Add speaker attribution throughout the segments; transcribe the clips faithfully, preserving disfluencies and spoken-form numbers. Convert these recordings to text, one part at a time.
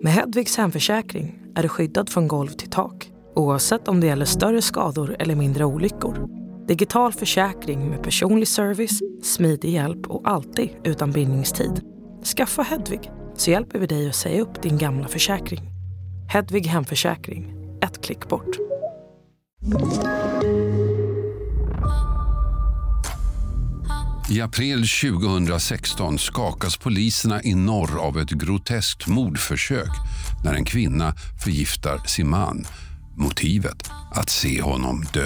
Speaker 1: Med Hedvigs hemförsäkring är du skyddad från golv till tak, oavsett om det gäller större skador eller mindre olyckor. Digital försäkring med personlig service, smidig hjälp och alltid utan bindningstid. Skaffa Hedvig så hjälper vi dig att säga upp din gamla försäkring. Hedvig hemförsäkring, ett klick bort.
Speaker 2: I april tjugohundrasexton skakas poliserna i norr av ett groteskt mordförsök när en kvinna förgiftar sin man. Motivet att se honom dö.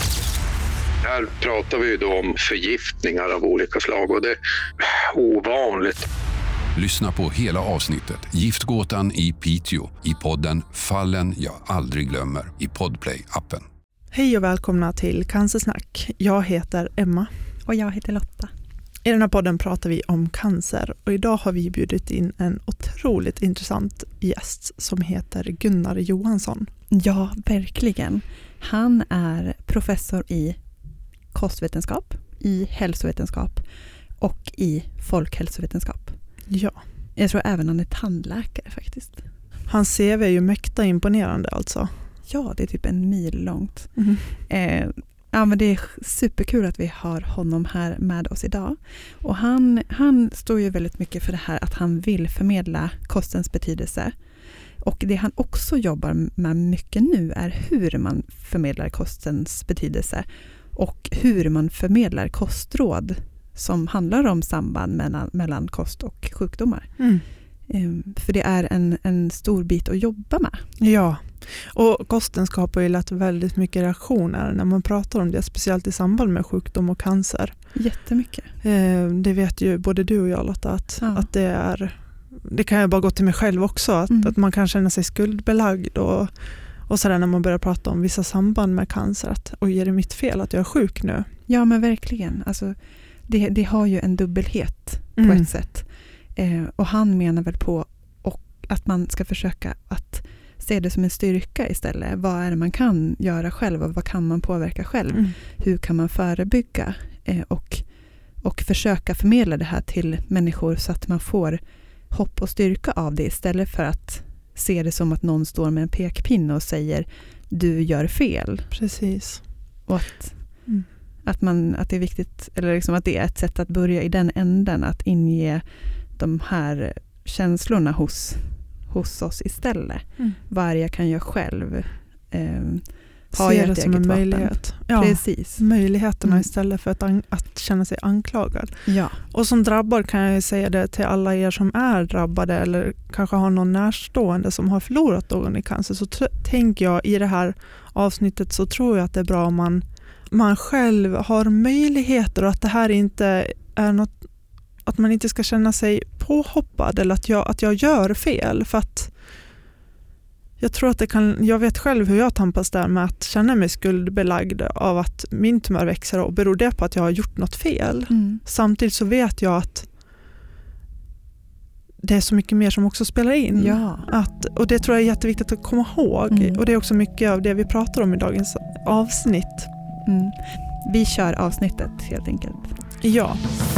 Speaker 3: Här pratar vi ju då om förgiftningar av olika slag och det är ovanligt.
Speaker 2: Lyssna på hela avsnittet Giftgåtan i Piteå i podden Fallen jag aldrig glömmer i Podplay-appen.
Speaker 4: Hej och välkomna till Cancersnack. Jag heter Emma.
Speaker 5: Och jag heter Lotta.
Speaker 4: I den här podden pratar vi om cancer och idag har vi bjudit in en otroligt intressant gäst som heter Gunnar Johansson.
Speaker 5: Ja, verkligen. Han är professor i kostvetenskap, i hälsovetenskap och i folkhälsovetenskap.
Speaker 4: Ja.
Speaker 5: Jag tror även han är tandläkare faktiskt.
Speaker 4: Hans C V är ju mäkta imponerande alltså.
Speaker 5: Ja, det är typ en mil långt.
Speaker 4: Mm.
Speaker 5: Eh, ja, men det är superkul att vi har honom här med oss idag. Och han, han står ju väldigt mycket för det här att han vill förmedla kostens betydelse. Och det han också jobbar med mycket nu är hur man förmedlar kostens betydelse och hur man förmedlar kostråd som handlar om samband mellan, mellan kost och sjukdomar.
Speaker 4: Mm.
Speaker 5: Um, för det är en, en stor bit att jobba med.
Speaker 4: Ja, och kosten skapar ju lätt väldigt mycket reaktioner när man pratar om det, speciellt i samband med sjukdom och cancer.
Speaker 5: Jättemycket.
Speaker 4: Eh, det vet ju både du och jag Lotta att,
Speaker 5: ja.
Speaker 4: att det är, det kan jag bara gå till mig själv också, att,
Speaker 5: mm.
Speaker 4: att man kan känna sig skuldbelagd och, och sådär när man börjar prata om vissa samband med cancer. Att, och är det mitt fel att jag är sjuk nu?
Speaker 5: Ja, men verkligen. Alltså, det, det har ju en dubbelhet på
Speaker 4: Mm.
Speaker 5: ett sätt. Eh, och han menar väl på och att man ska försöka att se det som en styrka istället. Vad är det man kan göra själv och vad kan man påverka själv?
Speaker 4: Mm.
Speaker 5: Hur kan man förebygga eh, och, och försöka förmedla det här till människor så att man får hopp och styrka av det istället för att se det som att någon står med en pekpinne och säger du gör fel.
Speaker 4: Precis.
Speaker 5: Och att,
Speaker 4: Mm.
Speaker 5: att, man, att det är viktigt, eller liksom att det är ett sätt att börja i den änden, att inge de här känslorna hos, hos oss istället.
Speaker 4: Mm.
Speaker 5: Vad jag kan göra själv. Eh, har
Speaker 4: Se
Speaker 5: jag
Speaker 4: det
Speaker 5: ett
Speaker 4: som en
Speaker 5: eget vapen?
Speaker 4: möjlighet. Ja,
Speaker 5: Precis.
Speaker 4: möjligheterna
Speaker 5: Mm.
Speaker 4: istället för att, an- att känna sig anklagad.
Speaker 5: Ja.
Speaker 4: Och som drabbad kan jag ju säga det till alla er som är drabbade eller kanske har någon närstående som har förlorat någon i cancer, så tr- tänker jag i det här avsnittet så tror jag att det är bra om man, man själv har möjligheter och att det här inte är något, att man inte ska känna sig påhoppad eller att jag, att jag gör fel, för att jag tror att det kan, jag vet själv hur jag tampas där med att känna mig skuldbelagd av att min tumör växer och beror det på att jag har gjort något fel.
Speaker 5: Mm.
Speaker 4: Samtidigt så vet jag att det är så mycket mer som också spelar in.
Speaker 5: Ja.
Speaker 4: Att, och det tror jag är jätteviktigt att komma ihåg.
Speaker 5: Mm.
Speaker 4: Och det är också mycket av det vi pratar om i dagens avsnitt.
Speaker 5: Mm. Vi kör avsnittet helt enkelt.
Speaker 4: Ja.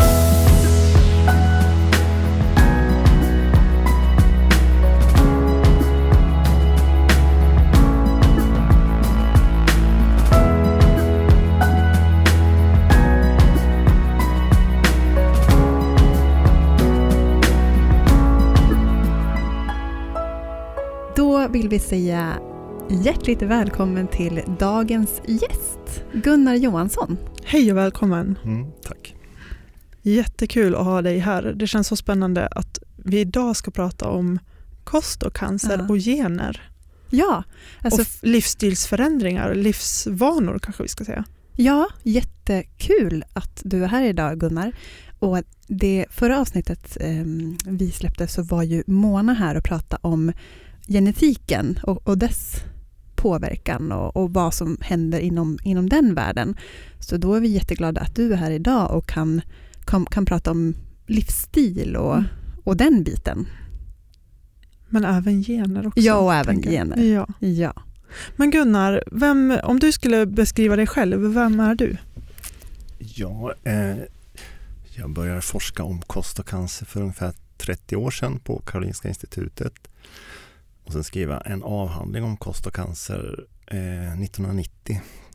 Speaker 5: Då vill vi säga hjärtligt välkommen till dagens gäst, Gunnar Johansson.
Speaker 4: Hej och välkommen.
Speaker 6: Mm, tack.
Speaker 4: Jättekul att ha dig här. Det känns så spännande att vi idag ska prata om kost och cancer
Speaker 5: Ja.
Speaker 4: och gener.
Speaker 5: Ja, alltså,
Speaker 4: och f- livsstilsförändringar, livsvanor kanske vi ska säga.
Speaker 5: ja, jättekul att du är här idag, Gunnar. Och det förra avsnittet eh, vi släppte så var ju Mona här och pratade om genetiken och, och dess påverkan och, och vad som händer inom, inom den världen. Så då är vi jätteglada att du är här idag och kan, kan, kan prata om livsstil och,
Speaker 4: Mm.
Speaker 5: och den biten.
Speaker 4: Men även gener också.
Speaker 5: Ja, och även
Speaker 4: tänker jag.
Speaker 5: gener.
Speaker 4: Ja.
Speaker 5: Ja.
Speaker 4: Men Gunnar, vem, om du skulle beskriva dig själv, vem är du?
Speaker 6: Ja, eh, jag började forska om kost och cancer för ungefär trettio år sedan på Karolinska institutet. och sen skriva en avhandling om kost och cancer eh, nittonhundranittio.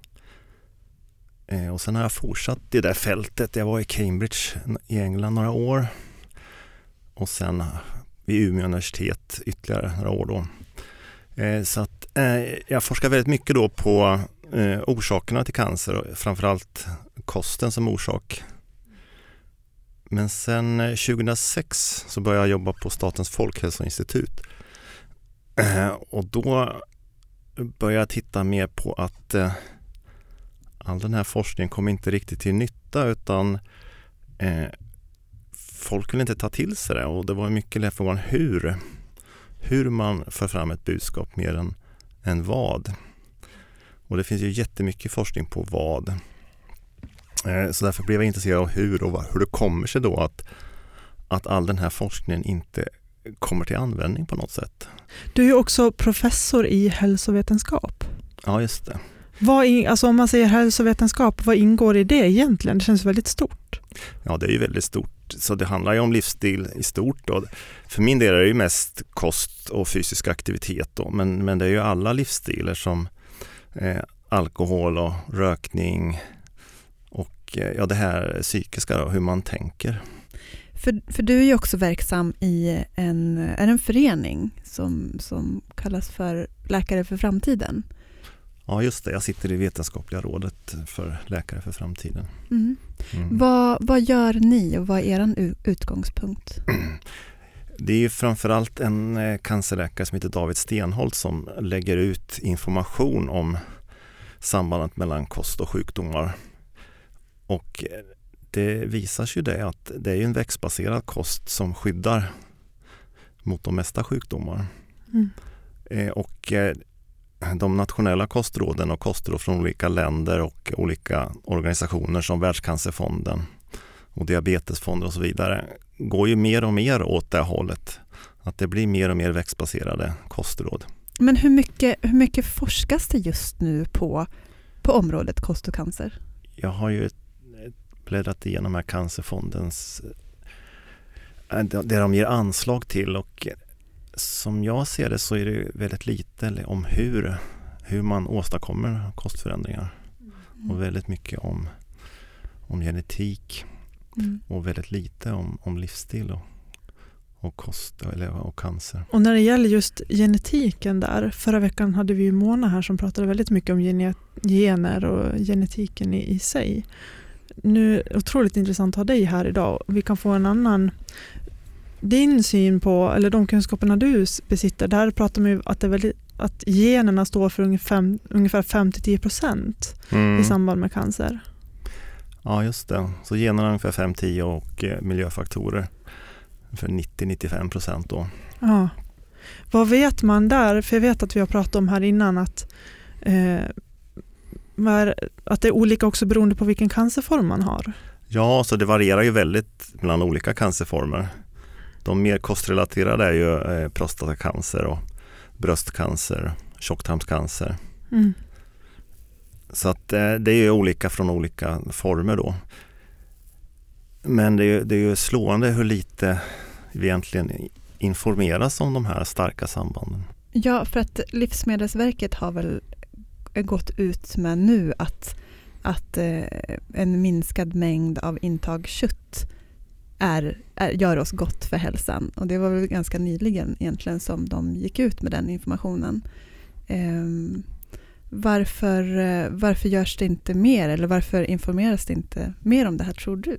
Speaker 6: Eh, och sen har jag fortsatt i det där fältet. Jag var i Cambridge i England några år. Och sen vid Umeå universitet ytterligare några år då. Eh, så att eh, jag forskar väldigt mycket då på eh, orsakerna till cancer och framförallt kosten som orsak. Men sen tjugohundrasex så började jag jobba på Statens folkhälsoinstitut. Eh, och då började jag titta mer på att eh, all den här forskningen kom inte riktigt till nytta, utan eh, folk ville inte ta till sig det, och det var mycket lätt frågan hur hur man för fram ett budskap mer än, än vad. Och det finns ju jättemycket forskning på vad. Eh, så därför blev jag intresserad av hur och hur det kommer sig då att, att all den här forskningen inte kommer till användning på något sätt.
Speaker 4: Du är ju också professor i hälsovetenskap.
Speaker 6: Ja, just det.
Speaker 4: Vad in, alltså om man säger hälsovetenskap, vad ingår i det egentligen? Det känns väldigt stort.
Speaker 6: Ja, det är ju väldigt stort. Så det handlar ju om livsstil i stort. Och för min del är det ju mest kost och fysisk aktivitet då. Men, men det är ju alla livsstilar som eh, alkohol och rökning och eh, ja, det här psykiska då, hur man tänker.
Speaker 5: För, för du är ju också verksam i en, är en förening som, som kallas för Läkare för framtiden.
Speaker 6: Ja, just det. Jag sitter i vetenskapliga rådet för Läkare för framtiden.
Speaker 5: Mm.
Speaker 6: Mm.
Speaker 5: Vad, vad gör ni och vad är er utgångspunkt?
Speaker 6: Det är ju framförallt en cancerläkare som heter David Stenholt som lägger ut information om sambandet mellan kost och sjukdomar. Och det visar sig ju det att det är en växtbaserad kost som skyddar mot de mesta sjukdomar. Mm. Eh, och eh, de nationella kostråden och kostråd från olika länder och olika organisationer som Världscancerfonden och Diabetesfonden och så vidare går ju mer och mer åt det hållet. Att det blir mer och mer växtbaserade kostråd. Men
Speaker 5: hur mycket, hur mycket forskas det just nu på, på området kost och cancer?
Speaker 6: Jag har ju bläddrat igenom här Cancerfondens det de ger anslag till, och som jag ser det så är det väldigt lite om hur, hur man åstadkommer kostförändringar. Mm. Och väldigt mycket om, om genetik mm. och väldigt lite om, om livsstil och, och kost eller, och cancer.
Speaker 4: Och när det gäller just genetiken där, förra veckan hade vi ju Mona här som pratade väldigt mycket om gene, gener och genetiken i, i sig. Nu är det otroligt intressant att ha dig här idag. Vi kan få en annan din syn på, eller de kunskaperna du besitter. Där pratar man ju att, det är väldigt, att generna står för ungefär, ungefär fem till tio procent mm. i samband med cancer.
Speaker 6: Ja, just det. Så generna ungefär fem till tio och eh, miljöfaktorer för nittio till nittiofem procent då.
Speaker 4: Ja. Vad vet man där? För jag vet att vi har pratat om här innan att eh, att det är olika också beroende på vilken cancerform man har.
Speaker 6: Ja, så det varierar ju väldigt mellan olika cancerformer. De mer kostrelaterade är ju eh, prostatacancer och bröstcancer, tjocktarmscancer. Mm. Så att eh, det är ju olika från olika former då. Men det är, det är ju slående hur lite vi egentligen informeras om de här starka sambanden.
Speaker 5: Ja, för att Livsmedelsverket har väl gått ut med nu att, att eh, en minskad mängd av intag kött är, är, gör oss gott för hälsan. Och det var väl ganska nyligen egentligen som de gick ut med den informationen. Eh, varför, varför görs det inte mer, eller varför informeras det inte mer om det här, tror du?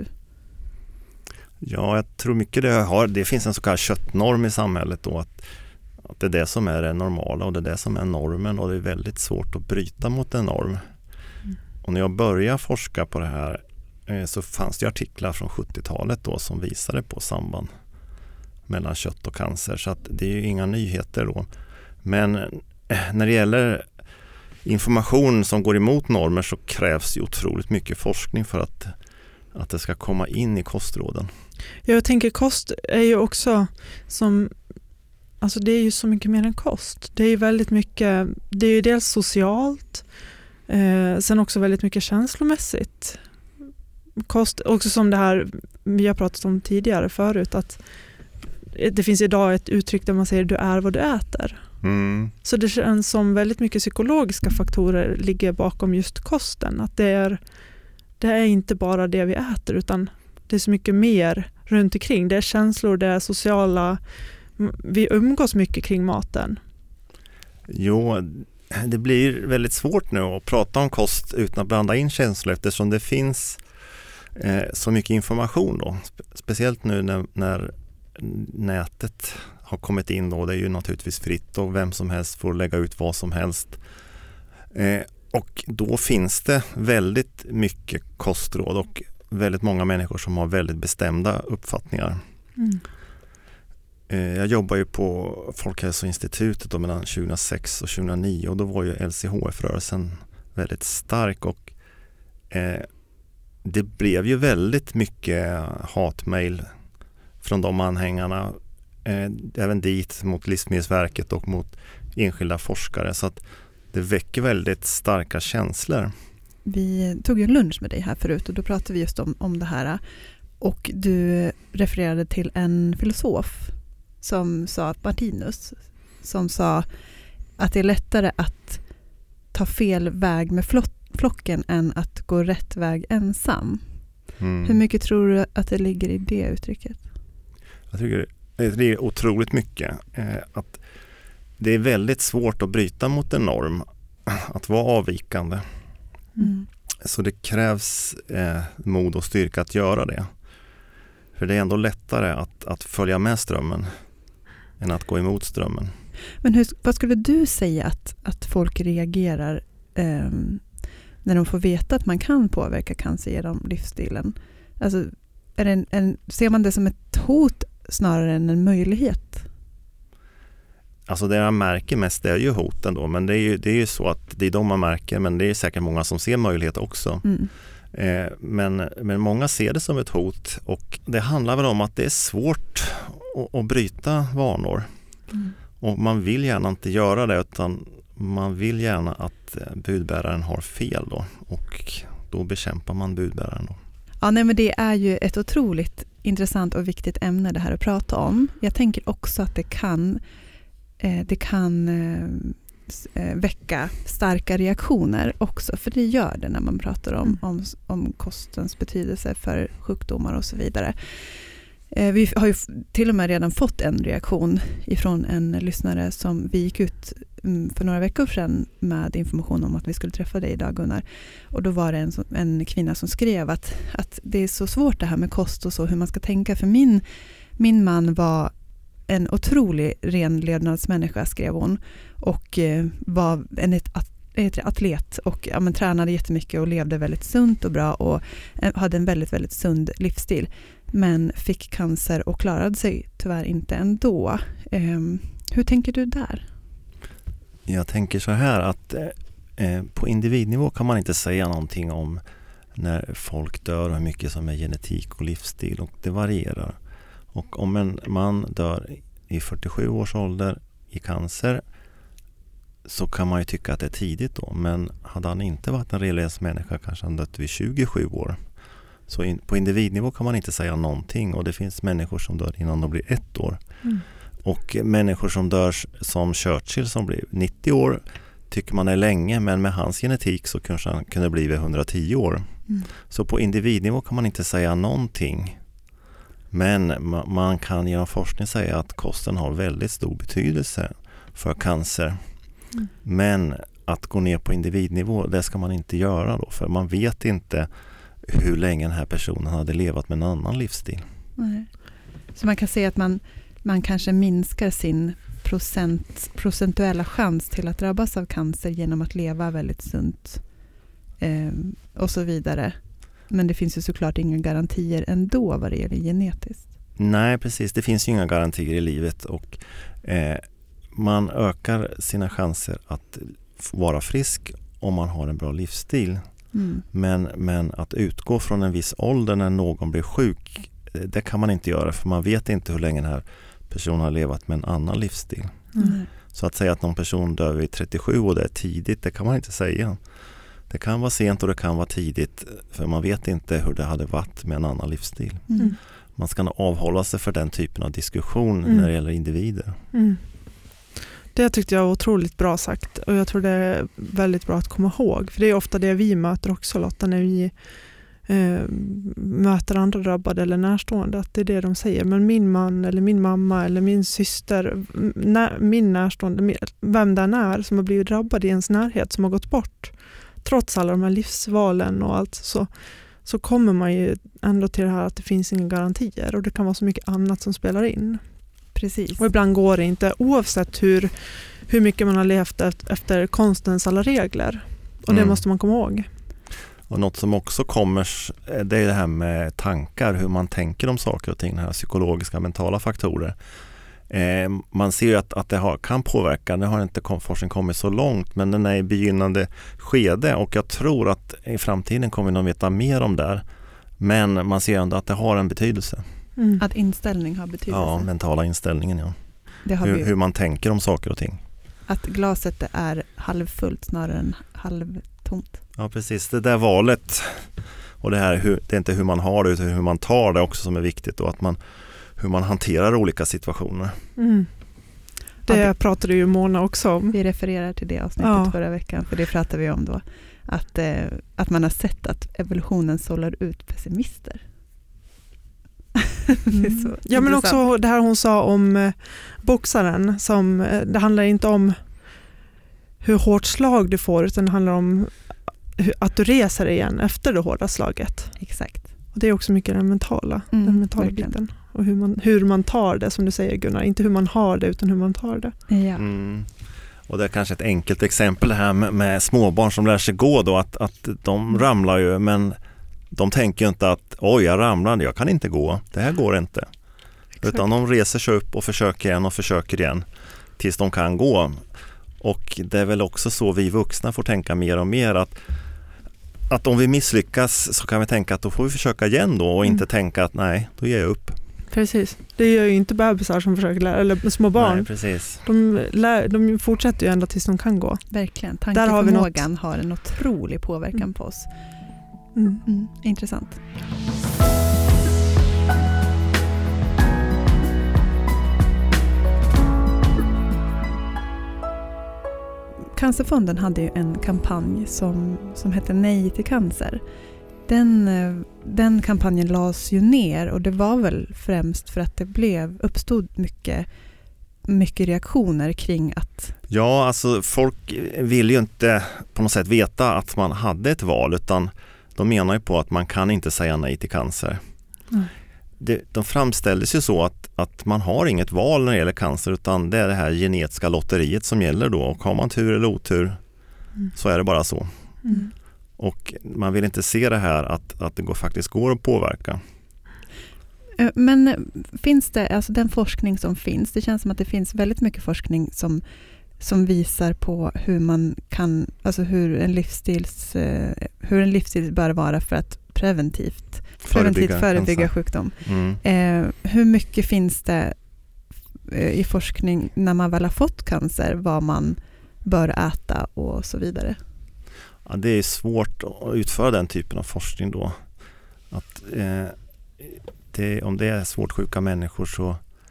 Speaker 6: Ja, jag tror mycket det har. Det finns en så kallad köttnorm i samhället då, att, att det är det som är det normala och det är det som är normen, och det är väldigt svårt att bryta mot en norm. Mm. Och när jag började forska på det här eh, så fanns det artiklar från sjuttiotalet då som visade på samband mellan kött och cancer, så att det är ju inga nyheter då. Men eh, när det gäller information som går emot normer så krävs ju otroligt mycket forskning för att, att det ska komma in i kostråden.
Speaker 4: Jag tänker kost är ju också som, alltså det är ju så mycket mer än kost. Det är ju väldigt mycket, det är ju dels socialt, eh, sen också väldigt mycket känslomässigt. Kost, också som det här vi har pratat om tidigare förut, att det finns idag ett uttryck där man säger du är vad du äter.
Speaker 6: Mm.
Speaker 4: Så det känns som väldigt mycket psykologiska faktorer ligger bakom just kosten. Att det är, det är inte bara det vi äter utan det är så mycket mer runt omkring. Det är känslor, det är sociala, vi umgås mycket kring maten.
Speaker 6: Jo, det blir väldigt svårt nu att prata om kost utan att blanda in känslor eftersom det finns eh, så mycket information då. Speciellt nu när, när nätet har kommit in då. Det är ju naturligtvis fritt och vem som helst får lägga ut vad som helst. Eh, och då finns det väldigt mycket kostråd och väldigt många människor som har väldigt bestämda uppfattningar. Mm. Jag jobbar ju på Folkhälsoinstitutet då mellan tjugohundrasex och tjugohundranio och då var ju L C H F-rörelsen väldigt stark och eh, det blev ju väldigt mycket hatmejl från de anhängarna eh, även dit mot Livsmedelsverket och mot enskilda forskare så att det väcker väldigt starka känslor.
Speaker 5: Vi tog ju en lunch med dig här förut och då pratade vi just om, om det här och du refererade till en filosof som sa, Martinus, som sa att det är lättare att ta fel väg med flocken än att gå rätt väg ensam. Mm. Hur mycket tror du att det ligger i det uttrycket?
Speaker 6: Jag tycker det är otroligt mycket. Att det är väldigt svårt att bryta mot en norm, att vara avvikande. Mm. Så det krävs eh, mod och styrka att göra det. För det är ändå lättare att, att följa med strömmen än att gå emot strömmen.
Speaker 5: Men hur, vad skulle du säga att, att folk reagerar eh, när de får veta att man kan påverka cancer genom livsstilen? Alltså, är det en, en, ser man det som ett hot snarare än en möjlighet?
Speaker 6: Alltså det jag märker mest är ju hoten då, men det är ju, det är ju så att det är de man märker, men det är säkert många som ser möjlighet också. Mm. Eh, men, men många ser det som ett hot och det handlar väl om att det är svårt att, att bryta vanor. Mm. Och man vill gärna inte göra det utan man vill gärna att budbäraren har fel då och då bekämpar man budbäraren då.
Speaker 5: Ja, nej, men det är ju ett otroligt intressant och viktigt ämne det här att prata om. Jag tänker också att det kan Det kan eh, väcka starka reaktioner också, för det gör det när man pratar om, mm. om, om kostens betydelse för sjukdomar och så vidare. Eh, vi har ju till och med redan fått en reaktion ifrån en lyssnare som vi gick ut mm, för några veckor sedan med information om att vi skulle träffa dig idag, Gunnar. Och då var det en, en kvinna som skrev att, att det är så svårt det här med kost och så, hur man ska tänka. För min, min man var en otrolig renlevnadsmänniska, skrev hon, och eh, var en ett, ett atlet och ja, men, tränade jättemycket och levde väldigt sunt och bra och eh, hade en väldigt, väldigt sund livsstil. Men fick cancer och klarade sig tyvärr inte ändå. Eh, hur tänker du där?
Speaker 6: Jag tänker så här att eh, på individnivå kan man inte säga någonting om när folk dör och hur mycket som är genetik och livsstil, och det varierar. Och om en man dör i fyrtiosju års ålder i cancer så kan man ju tycka att det är tidigt då. Men hade han inte varit en religiös människa kanske han dött vid tjugosju år. Så in, på individnivå kan man inte säga någonting, och det finns människor som dör innan de blir ett år. Mm. Och människor som dör som Churchill som blir nittio år tycker man är länge, men med hans genetik så kanske han kunde bli vid hundratio år. Mm. Så på individnivå kan man inte säga någonting. Men man kan genom forskning säga att kosten har väldigt stor betydelse för cancer. Mm. Men att gå ner på individnivå, det ska man inte göra då. För man vet inte hur länge den här personen hade levat med en annan livsstil.
Speaker 5: Nej. Så man kan säga att man, man kanske minskar sin procent, procentuella chans till att drabbas av cancer genom att leva väldigt sunt eh, och så vidare. Men det finns ju såklart inga garantier ändå vad det gäller genetiskt.
Speaker 6: Nej, precis. Det finns ju inga garantier i livet, och eh, man ökar sina chanser att vara frisk om man har en bra livsstil. Mm. Men, men att utgå från en viss ålder när någon blir sjuk, det kan man inte göra, för man vet inte hur länge den här personen har levat med en annan livsstil. Mm. Så att säga att någon person dör vid trettiosju och det är tidigt, det kan man inte säga. Det kan vara sent och det kan vara tidigt, för man vet inte hur det hade varit med en annan livsstil. Mm. Man ska avhålla sig för den typen av diskussion mm. när det gäller individer.
Speaker 4: Mm. Det tyckte jag var otroligt bra sagt och jag tror det är väldigt bra att komma ihåg. För det är ofta det vi möter också, Lotta, när vi eh, möter andra drabbade eller närstående. Att det är det de säger. Men min man eller min mamma eller min syster, när, min närstående, vem den är som har blivit drabbad i ens närhet, som har gått bort. Trots alla de här livsvalen och allt så, så kommer man ju ändå till det här att det finns inga garantier. Och det kan vara så mycket annat som spelar in.
Speaker 5: Precis.
Speaker 4: Och ibland går det inte, oavsett hur, hur mycket man har levt efter, efter konstens alla regler. Och det
Speaker 6: Mm.
Speaker 4: måste man komma ihåg.
Speaker 6: Och något som också kommer, det är det här med tankar, hur man tänker om saker och ting, den här psykologiska, mentala faktorer. Eh, man ser ju att, att det har, kan påverka, nu har inte forskning kommit så långt, men den är i begynnande skede och jag tror att i framtiden kommer vi nog veta mer om det här. Men man ser ändå att det har en betydelse.
Speaker 4: Mm.
Speaker 5: Att inställning har betydelse.
Speaker 6: Ja, mentala inställningen, ja.
Speaker 5: Det har
Speaker 6: Hur,
Speaker 5: vi,
Speaker 6: hur man tänker om saker och ting.
Speaker 5: att glaset är halvfullt snarare än halvtomt.
Speaker 6: Ja, precis. Det där valet och det här, hur, det är inte hur man har det utan hur man tar det också som är viktigt och att man, hur man hanterar olika situationer.
Speaker 4: Mm. Det
Speaker 5: Ja, det-
Speaker 4: pratade ju Mona också om.
Speaker 5: Vi refererar till det avsnittet
Speaker 4: Ja.
Speaker 5: förra veckan, för det pratade vi om då. Att, eh, att man har sett att evolutionen sållar ut pessimister. Det är så
Speaker 4: Ja, men
Speaker 5: intressant.
Speaker 4: också det här hon sa om eh, boxaren. Som, eh, det handlar inte om hur hårt slag du får utan det handlar om hur, att du reser igen efter det hårda slaget.
Speaker 5: Exakt.
Speaker 4: Och det är också mycket den mentala,
Speaker 5: Mm,
Speaker 4: den mentala
Speaker 5: verkligen.
Speaker 4: biten. Och hur man, hur man tar det, som du säger Gunnar. Inte hur man har det utan hur man tar det.
Speaker 5: Ja.
Speaker 6: Mm. Och det är kanske ett enkelt exempel här med, med småbarn som lär sig gå då, att, att de ramlar ju men de tänker ju inte att oj jag ramlade, jag kan inte gå, det här går inte.
Speaker 4: Exakt.
Speaker 6: Utan de reser sig upp och försöker igen och försöker igen tills de kan gå. Och det är väl också så vi vuxna får tänka mer och mer att, att om vi misslyckas så kan vi tänka att då får vi försöka igen då och
Speaker 4: Mm.
Speaker 6: inte tänka att nej, då ger jag upp.
Speaker 4: Precis. Det gör ju inte bebisar som försöker lära, eller små barn.
Speaker 6: Nej, precis.
Speaker 4: De, lär, de fortsätter ju ända tills de kan gå.
Speaker 5: Verkligen.
Speaker 4: Där har vi
Speaker 5: Tankeförmågan har en otrolig påverkan
Speaker 4: Mm.
Speaker 5: på oss.
Speaker 4: Mm.
Speaker 5: Mm, intressant. Cancerfonden hade ju en kampanj som, som hette Nej till cancer. Den, eh, den kampanjen lades ju ner och det var väl främst för att det blev, uppstod mycket, mycket reaktioner kring att
Speaker 6: Ja, alltså folk vill ju inte på något sätt veta att man hade ett val utan de menar ju på att man kan inte säga nej till cancer.
Speaker 4: Mm.
Speaker 6: Det, de framställdes ju så att, att man har inget val när det gäller cancer utan det är det här genetiska lotteriet som gäller då och har man tur eller otur
Speaker 4: Mm.
Speaker 6: så är det bara så.
Speaker 4: Mm.
Speaker 6: Och man vill inte se det här att, att det går, faktiskt går att påverka.
Speaker 5: Eh, Men finns det, alltså den forskning som finns, det känns som att det finns väldigt mycket forskning som, som visar på hur man kan, alltså hur en livsstils, eh, hur en livsstil bör vara för att preventivt preventivt
Speaker 6: Förebygga
Speaker 5: förebygga
Speaker 6: cancer.
Speaker 5: sjukdom.
Speaker 6: Mm.
Speaker 5: Eh, hur mycket finns det eh, i forskning när man väl har fått cancer, vad man bör äta och så vidare?
Speaker 6: Ja, det är svårt att utföra den typen av forskning då. Att, eh, det, om det är svårt sjuka människor så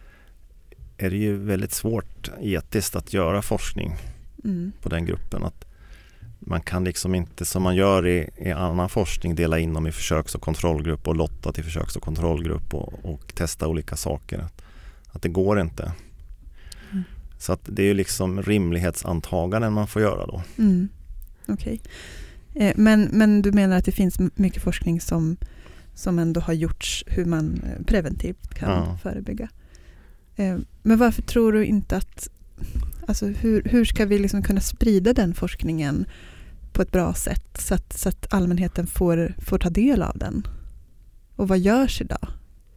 Speaker 6: är det ju väldigt svårt etiskt att göra forskning
Speaker 5: Mm.
Speaker 6: på den gruppen. Att man kan liksom inte som man gör i, i annan forskning dela in dem i försöks- och kontrollgrupp och lotta till försöks- och kontrollgrupp och, och testa olika saker. Att, att det går inte.
Speaker 4: Mm.
Speaker 6: Så att det är ju liksom rimlighetsantaganden man får göra då.
Speaker 5: Mm. Okej. Eh, men, men du menar att det finns m- mycket forskning som, som ändå har gjorts hur man eh, preventivt kan
Speaker 6: Ja.
Speaker 5: förebygga. Eh, men varför tror du inte att, alltså hur, hur ska vi liksom kunna sprida den forskningen på ett bra sätt så att, så att allmänheten får, får ta del av den? Och vad görs idag?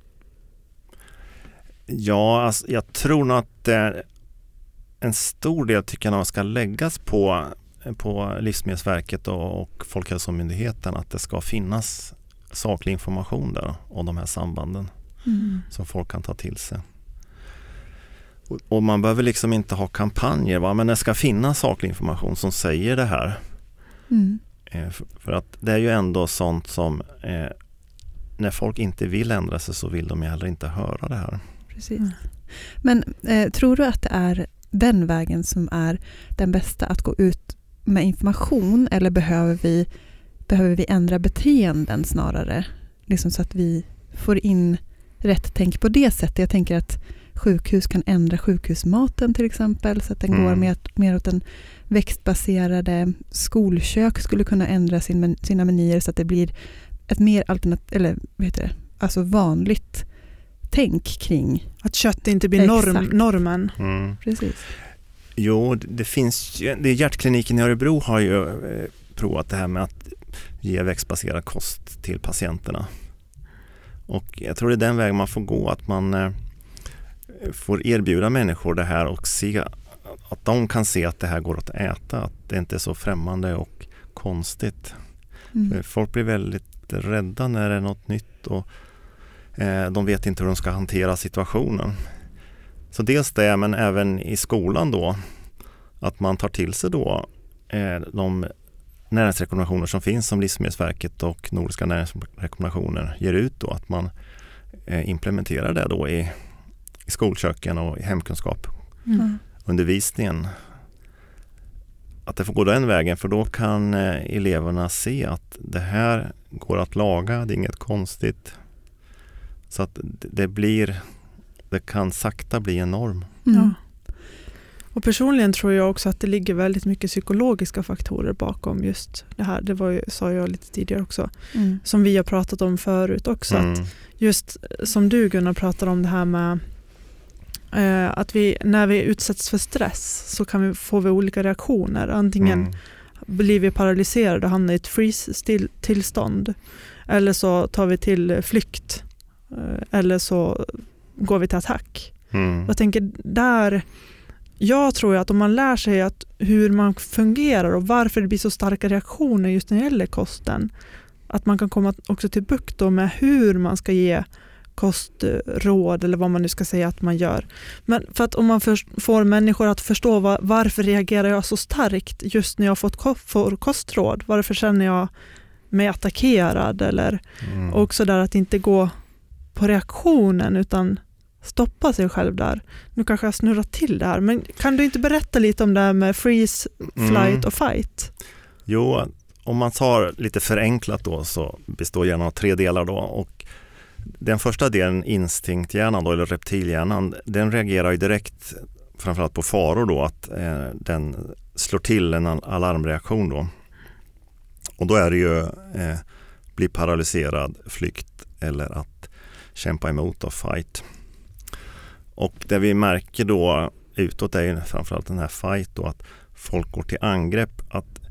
Speaker 6: Ja, alltså, jag tror nog att eh, en stor del tycker jag ska läggas på, på Livsmedelsverket och, och Folkhälsomyndigheten att det ska finnas saklig information där om de här sambanden
Speaker 5: Mm.
Speaker 6: som folk kan ta till sig. Och, och man behöver liksom inte ha kampanjer, va? Men det ska finnas saklig information som säger det här.
Speaker 5: Mm.
Speaker 6: Eh, för, för att det är ju ändå sånt som eh, när folk inte vill ändra sig så vill de ju heller inte höra det här.
Speaker 5: Precis.
Speaker 4: Mm.
Speaker 5: Men eh, tror du att det är den vägen som är den bästa, att gå ut med information, eller behöver vi, behöver vi ändra beteenden snarare? Liksom så att vi får in rätt tänk på det sättet. Jag tänker att sjukhus kan ändra sjukhusmaten till exempel, så att den mm. går mer, mer åt en växtbaserade. Skolkök skulle kunna ändra sin, sina menyer så att det blir ett mer alternativ, eller vad heter det, alltså vanligt tänk kring.
Speaker 4: Att kött inte blir norm, normen.
Speaker 6: Mm.
Speaker 5: Precis.
Speaker 6: Jo, det finns det hjärtkliniken i Örebro har ju eh, provat det här med att ge växtbaserad kost till patienterna. Och jag tror det är den vägen man får gå, att man eh, får erbjuda människor det här och se att de kan se att det här går att äta, att det inte är så främmande och konstigt. Mm. Folk blir väldigt rädda när det är något nytt och eh, de vet inte hur de ska hantera situationen. Så dels det, men även i skolan då, att man tar till sig då eh, de näringsrekommendationer som finns som Livsmedelsverket och Nordiska näringsrekommendationer ger ut då, att man eh, implementerar det då i, i skolköken och i hemkunskap. Mm. Undervisningen. Att det får gå den vägen, för då kan eh, eleverna se att det här går att laga, det är inget konstigt. Så att det blir, det kan sakta bli en norm.
Speaker 4: Mm. Ja. Och personligen tror jag också att det ligger väldigt mycket psykologiska faktorer bakom just det här. Det var ju, sa jag lite tidigare också. Mm. Som vi har pratat om förut också. Mm. Att just som du Gunnar pratar om det här med eh, att vi, när vi utsätts för stress så kan vi få vi olika reaktioner. Antingen mm. blir vi paralyserade och hamnar i ett freeze-tillstånd. Eller så tar vi till flykt. Eh, eller så går vi till attack. Mm. Jag tänker där... Jag tror att om man lär sig att hur man fungerar och varför det blir så starka reaktioner just när det gäller kosten, att man kan komma också till bukt då med hur man ska ge kostråd eller vad man nu ska säga att man gör. Men för att om man för, får människor att förstå var, varför reagerar jag så starkt just när jag fått ko- får kostråd, varför känner jag mig attackerad eller mm. också där att inte gå på reaktionen utan stoppa sig själv där. Nu kanske jag snurrar till det här, men kan du inte berätta lite om det här med freeze, flight mm. och fight?
Speaker 6: Jo, om man tar lite förenklat då så består hjärnan av tre delar då, och den första delen, instinkthjärnan då, eller reptilhjärnan, den reagerar ju direkt framförallt på faror då, att eh, den slår till en alarmreaktion då. Och då är det ju eh, bli paralyserad, flykt eller att kämpa emot och fight. Och det vi märker då utåt är ju framförallt den här fight då, att folk går till angrepp, att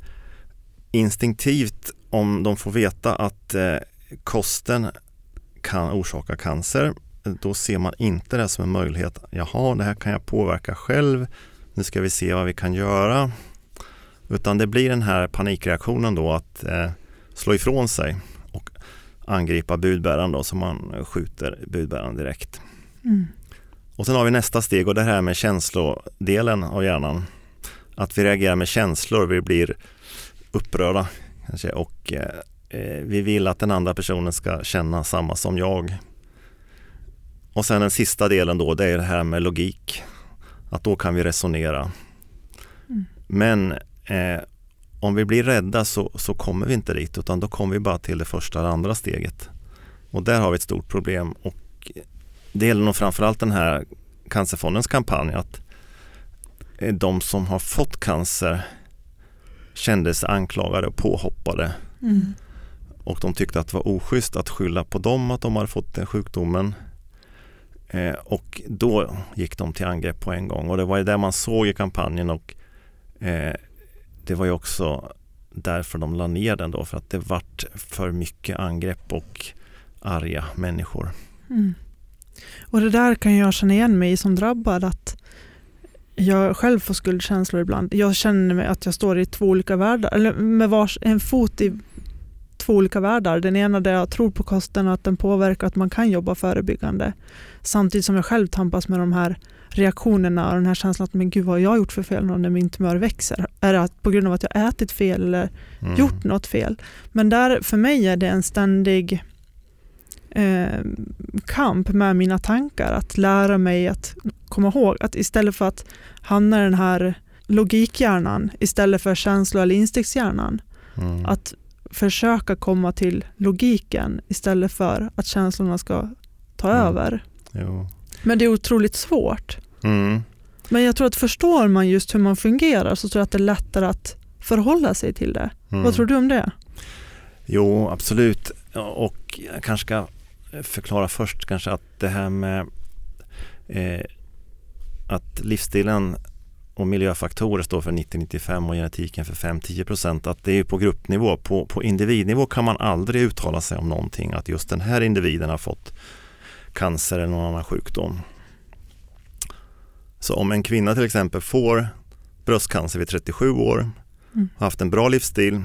Speaker 6: instinktivt om de får veta att eh, kosten kan orsaka cancer, då ser man inte det som en möjlighet. Jaha, det här kan jag påverka själv, nu ska vi se vad vi kan göra. Utan det blir den här panikreaktionen då att eh, slå ifrån sig och angripa budbäraren då, så man skjuter budbäraren direkt. Mm. Och sen har vi nästa steg, och det här med känslodelen av hjärnan. Att vi reagerar med känslor, vi blir upprörda kanske, och eh, vi vill att den andra personen ska känna samma som jag. Och sen den sista delen då, det är det här med logik. Att då kan vi resonera. Mm. Men eh, om vi blir rädda så, så kommer vi inte dit, utan då kommer vi bara till det första eller andra steget. Och där har vi ett stort problem, och det gäller nog framförallt den här Cancerfondens kampanj, att de som har fått cancer kände sig anklagade och påhoppade. Mm. Och de tyckte att det var oschysst att skylla på dem att de hade fått den sjukdomen. Eh, och då gick de till angrepp på en gång. Och det var ju det man såg i kampanjen, och eh, det var ju också därför de la ner den då, för att det vart för mycket angrepp och arga människor. Mm.
Speaker 4: Och det där kan jag känna igen mig som drabbad, att jag själv får skuldkänslor ibland. Jag känner mig att jag står i två olika världar, eller med vars en fot i två olika världar. Den ena där jag tror på kosten och att den påverkar att man kan jobba förebyggande. Samtidigt som jag själv tampas med de här reaktionerna och den här känslan att men gud, vad har jag gjort för fel när min tumör växer? Är det att på grund av att jag ätit fel eller mm. gjort något fel? Men där för mig är det en ständig eh, kamp med mina tankar. Att lära mig att komma ihåg att istället för att hamna i den här logikhjärnan istället för känslo- eller instinkthjärnan. Mm. Att försöka komma till logiken istället för att känslorna ska ta mm. över.
Speaker 6: Jo.
Speaker 4: Men det är otroligt svårt.
Speaker 6: Mm.
Speaker 4: Men jag tror att förstår man just hur man fungerar så tror jag att det är lättare att förhålla sig till det. Mm. Vad tror du om det?
Speaker 6: Jo, absolut. Och jag kanske ska förklara först kanske att det här med eh, att livsstilen och miljöfaktorer står för nittio till nittiofem och genetiken för fem till tio procent. Att det är på gruppnivå. På, på individnivå kan man aldrig uttala sig om någonting. Att just den här individen har fått cancer eller någon annan sjukdom. Så om en kvinna till exempel får bröstcancer vid trettiosju år, mm. har haft en bra livsstil,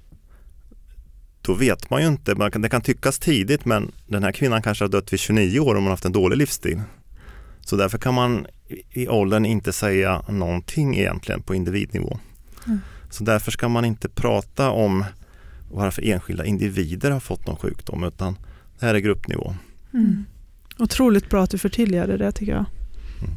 Speaker 6: då vet man ju inte. Man kan, det kan tyckas tidigt, men den här kvinnan kanske har dött vid tjugonio år om man har haft en dålig livsstil. Så därför kan man i åldern inte säga någonting egentligen på individnivå. Mm. Så därför ska man inte prata om varför enskilda individer har fått någon sjukdom, utan det här är gruppnivå.
Speaker 4: Mm. Otroligt bra att du förtydligade det, tycker jag. Mm.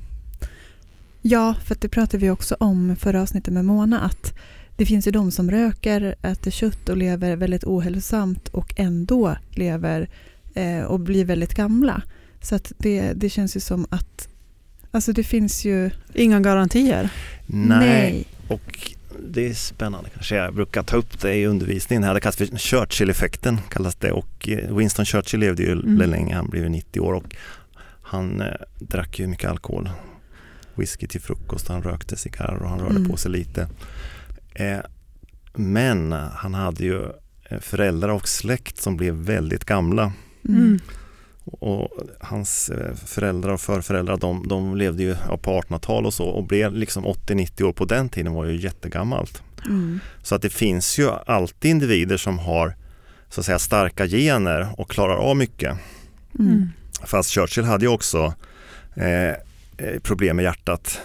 Speaker 5: Ja, för att det pratade vi också om förra avsnittet med Mona, att det finns ju de som röker, äter kött och lever väldigt ohälsosamt och ändå lever eh, och blir väldigt gamla. Så att det, det känns ju som att alltså det finns ju
Speaker 4: inga garantier.
Speaker 6: Nej, Nej. Och det är spännande kanske. Jag brukar ta upp det i undervisningen här. Det kallas för Churchill-effekten kallas det. Och Winston Churchill levde ju mm. länge. Han blev nittio år och han eh, drack ju mycket alkohol. Whisky till frukost, han rökte cigarrer och han rörde mm. på sig lite. Eh, men han hade ju föräldrar och släkt som blev väldigt gamla. Mm. Och hans föräldrar och förföräldrar de, de levde ju på artonhundratalet och så och blev liksom åttio till nittio år på den tiden var ju jättegammalt. Mm. Så att det finns ju alltid individer som har så att säga starka gener och klarar av mycket. Mm. Fast Churchill hade ju också eh, problem med hjärtat.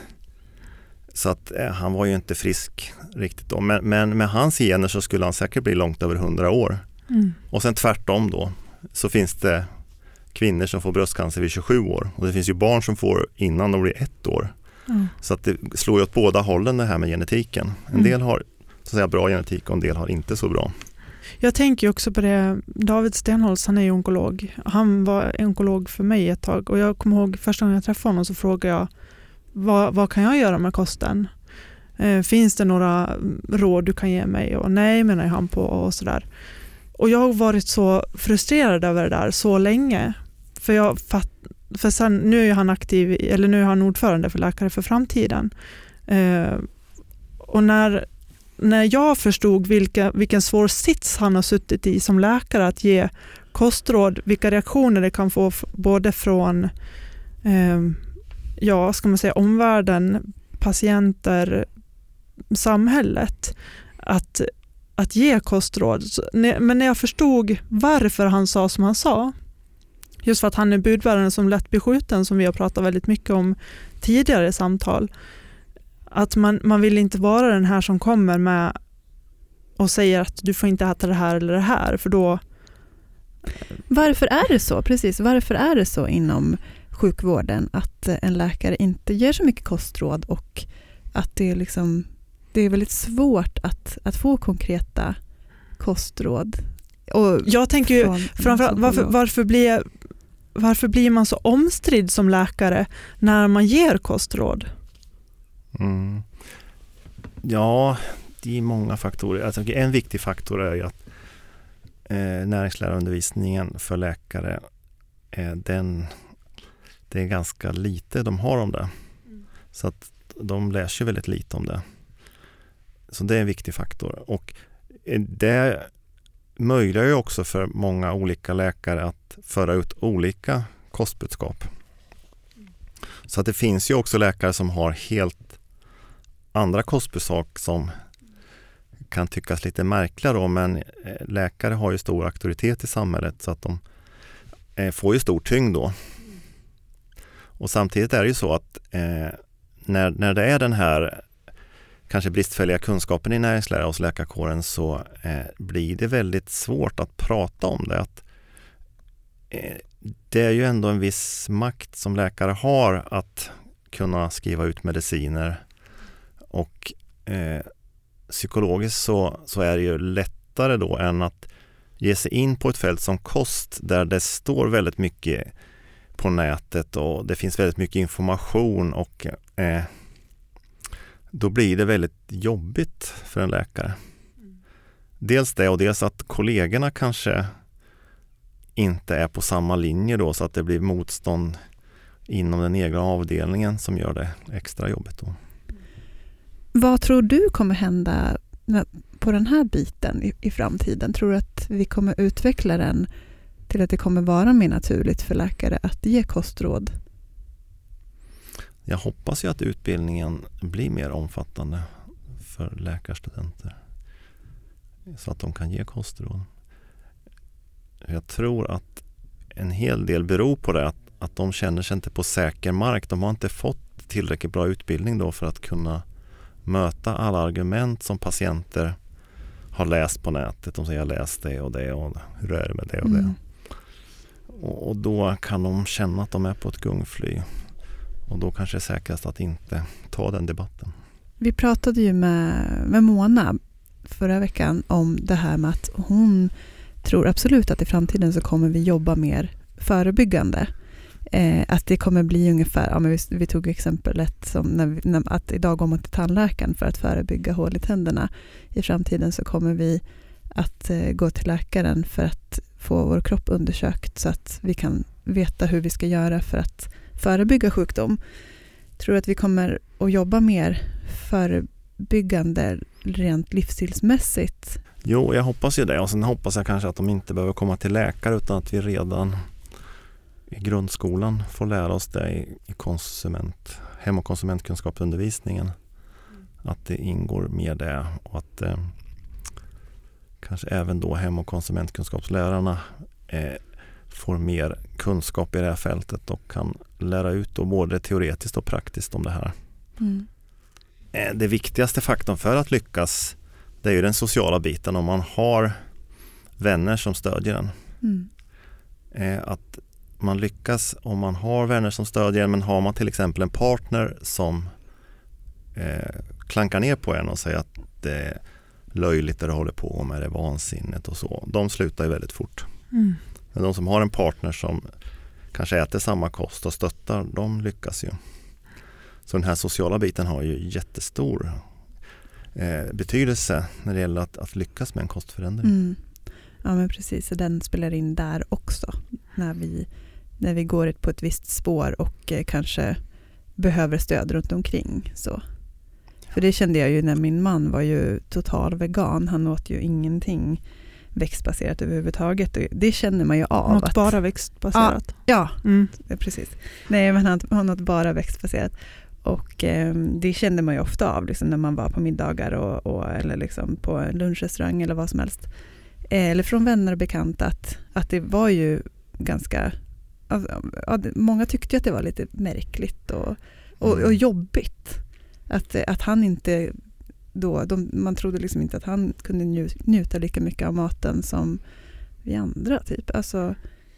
Speaker 6: Så att eh, han var ju inte frisk riktigt då. Men, men med hans gener så skulle han säkert bli långt över hundra år. Mm. Och sen tvärtom då så finns det kvinnor som får bröstcancer vid tjugosju år. Och det finns ju barn som får innan de blir ett år. Mm. Så att det slår ju åt båda hållen det här med genetiken. En mm. del har så att säga bra genetik och en del har inte så bra.
Speaker 4: Jag tänker också på det, David Stenholz, han är ju onkolog. Han var onkolog för mig ett tag och jag kommer ihåg första gången jag träffade honom så frågade jag vad, vad kan jag göra med kosten? Eh, finns det några råd du kan ge mig? Och nej, menar han på och sådär. Och jag har varit så frustrerad över det där så länge. För, jag fatt, för sen, nu är han aktiv, eller nu är han ordförande för Läkare för framtiden. Eh, och när, när jag förstod vilka, vilken svår sits han har suttit i som läkare att ge kostråd, vilka reaktioner det kan få både från eh, ja, ska man säga, omvärlden, patienter, samhället, att att ge kostråd. Men när jag förstod varför han sa som han sa, just för att han är budbäraren som lätt beskjuten som vi har pratat väldigt mycket om tidigare i samtal, att man, man vill inte vara den här som kommer med och säger att du får inte äta det här eller det här, för då...
Speaker 5: Varför är det så? Precis, varför är det så inom sjukvården att en läkare inte ger så mycket kostråd och att det är liksom... Det är väldigt svårt att, att få konkreta kostråd. Och
Speaker 4: jag tänker ju framförallt, varför, varför, blir, varför blir man så omstridd som läkare när man ger kostråd?
Speaker 6: Mm. Ja, det är många faktorer. Alltså, en viktig faktor är ju att eh, näringslärarundervisningen för läkare, eh, den, det är ganska lite de har om det. Mm. Så att de lär sig väldigt lite om det. Så det är en viktig faktor. Och det möjliggör ju också för många olika läkare att föra ut olika kostbudskap. Så att det finns ju också läkare som har helt andra kostbudskap som kan tyckas lite märkliga då, men läkare har ju stor auktoritet i samhället så att de får ju stor tyngd då. Och samtidigt är det ju så att eh, när, när det är den här kanske bristfälliga kunskapen i näringslära hos läkarkåren så eh, blir det väldigt svårt att prata om det. Att eh, det är ju ändå en viss makt som läkare har att kunna skriva ut mediciner. Och eh, psykologiskt så, så är det ju lättare då än att ge sig in på ett fält som kost, där det står väldigt mycket på nätet och det finns väldigt mycket information, och eh, då blir det väldigt jobbigt för en läkare. Dels det, och dels att kollegorna kanske inte är på samma linje då, så att det blir motstånd inom den egna avdelningen som gör det extra jobbigt då.
Speaker 5: Vad tror du kommer hända på den här biten i, i framtiden? Tror du att vi kommer utveckla den till att det kommer vara mer naturligt för läkare att ge kostråd?
Speaker 6: Jag hoppas ju att utbildningen blir mer omfattande för läkarstudenter, så att de kan ge kostråd. Jag tror att en hel del beror på det, att, att de känner sig inte på säker mark. De har inte fått tillräckligt bra utbildning då för att kunna möta alla argument som patienter har läst på nätet. De säger jag läst det och det och hur är det med det och det. Mm. Och, och då kan de känna att de är på ett gungfly. Och då kanske det är säkrast att inte ta den debatten.
Speaker 5: Vi pratade ju med, med Mona förra veckan om det här med att hon tror absolut att i framtiden så kommer vi jobba mer förebyggande. Eh, att det kommer bli ungefär, ja, men vi, vi tog exemplet som när vi, när, att idag går man till tandläkaren för att förebygga hål i tänderna. I framtiden så kommer vi att eh, gå till läkaren för att få vår kropp undersökt så att vi kan veta hur vi ska göra för att förebygga sjukdom. Tror du att vi kommer att jobba mer förebyggande rent livsstilsmässigt?
Speaker 6: Jo, jag hoppas ju det. Och sen hoppas jag kanske att de inte behöver komma till läkare, utan att vi redan i grundskolan får lära oss det i, i konsument, hem- och konsumentkunskapsundervisningen. Mm. Att det ingår mer det, och att eh, kanske även då hem- och konsumentkunskapslärarna eh, får mer kunskap i det här fältet och kan lära ut då både teoretiskt och praktiskt om det här. Mm. Eh, det viktigaste faktorn för att lyckas, det är ju den sociala biten, om man har vänner som stödjer en. Mm. Eh, att man lyckas om man har vänner som stödjer en, men har man till exempel en partner som eh, klankar ner på en och säger att det är löjligt det du håller på med, det är vansinnet och så. De slutar ju väldigt fort. Mm. Men de som har en partner som kanske äter samma kost och stöttar, de lyckas ju. Så den här sociala biten har ju jättestor eh, betydelse när det gäller att, att lyckas med en kostförändring.
Speaker 5: Mm. Ja, men precis. Så den spelar in där också. När vi, när vi går på ett visst spår och eh, kanske behöver stöd runt omkring. Så. För det kände jag ju när min man var ju total vegan. Han åt ju ingenting växtbaserat överhuvudtaget. Och det känner man ju av.
Speaker 4: Något
Speaker 5: att,
Speaker 4: bara växtbaserat.
Speaker 5: Ja, ja mm. precis. Nej, men han, han åt bara växtbaserat. Och eh, det kände man ju ofta av liksom, när man var på middagar och, och, eller liksom på en lunchrestaurang eller vad som helst. Eh, eller från vänner och bekanta att, att det var ju ganska... Alltså, många tyckte att det var lite märkligt och, och, och jobbigt. Att, att han inte... Då, de, man trodde liksom inte att han kunde njut, njuta lika mycket av maten som vi andra. Typ. Alltså,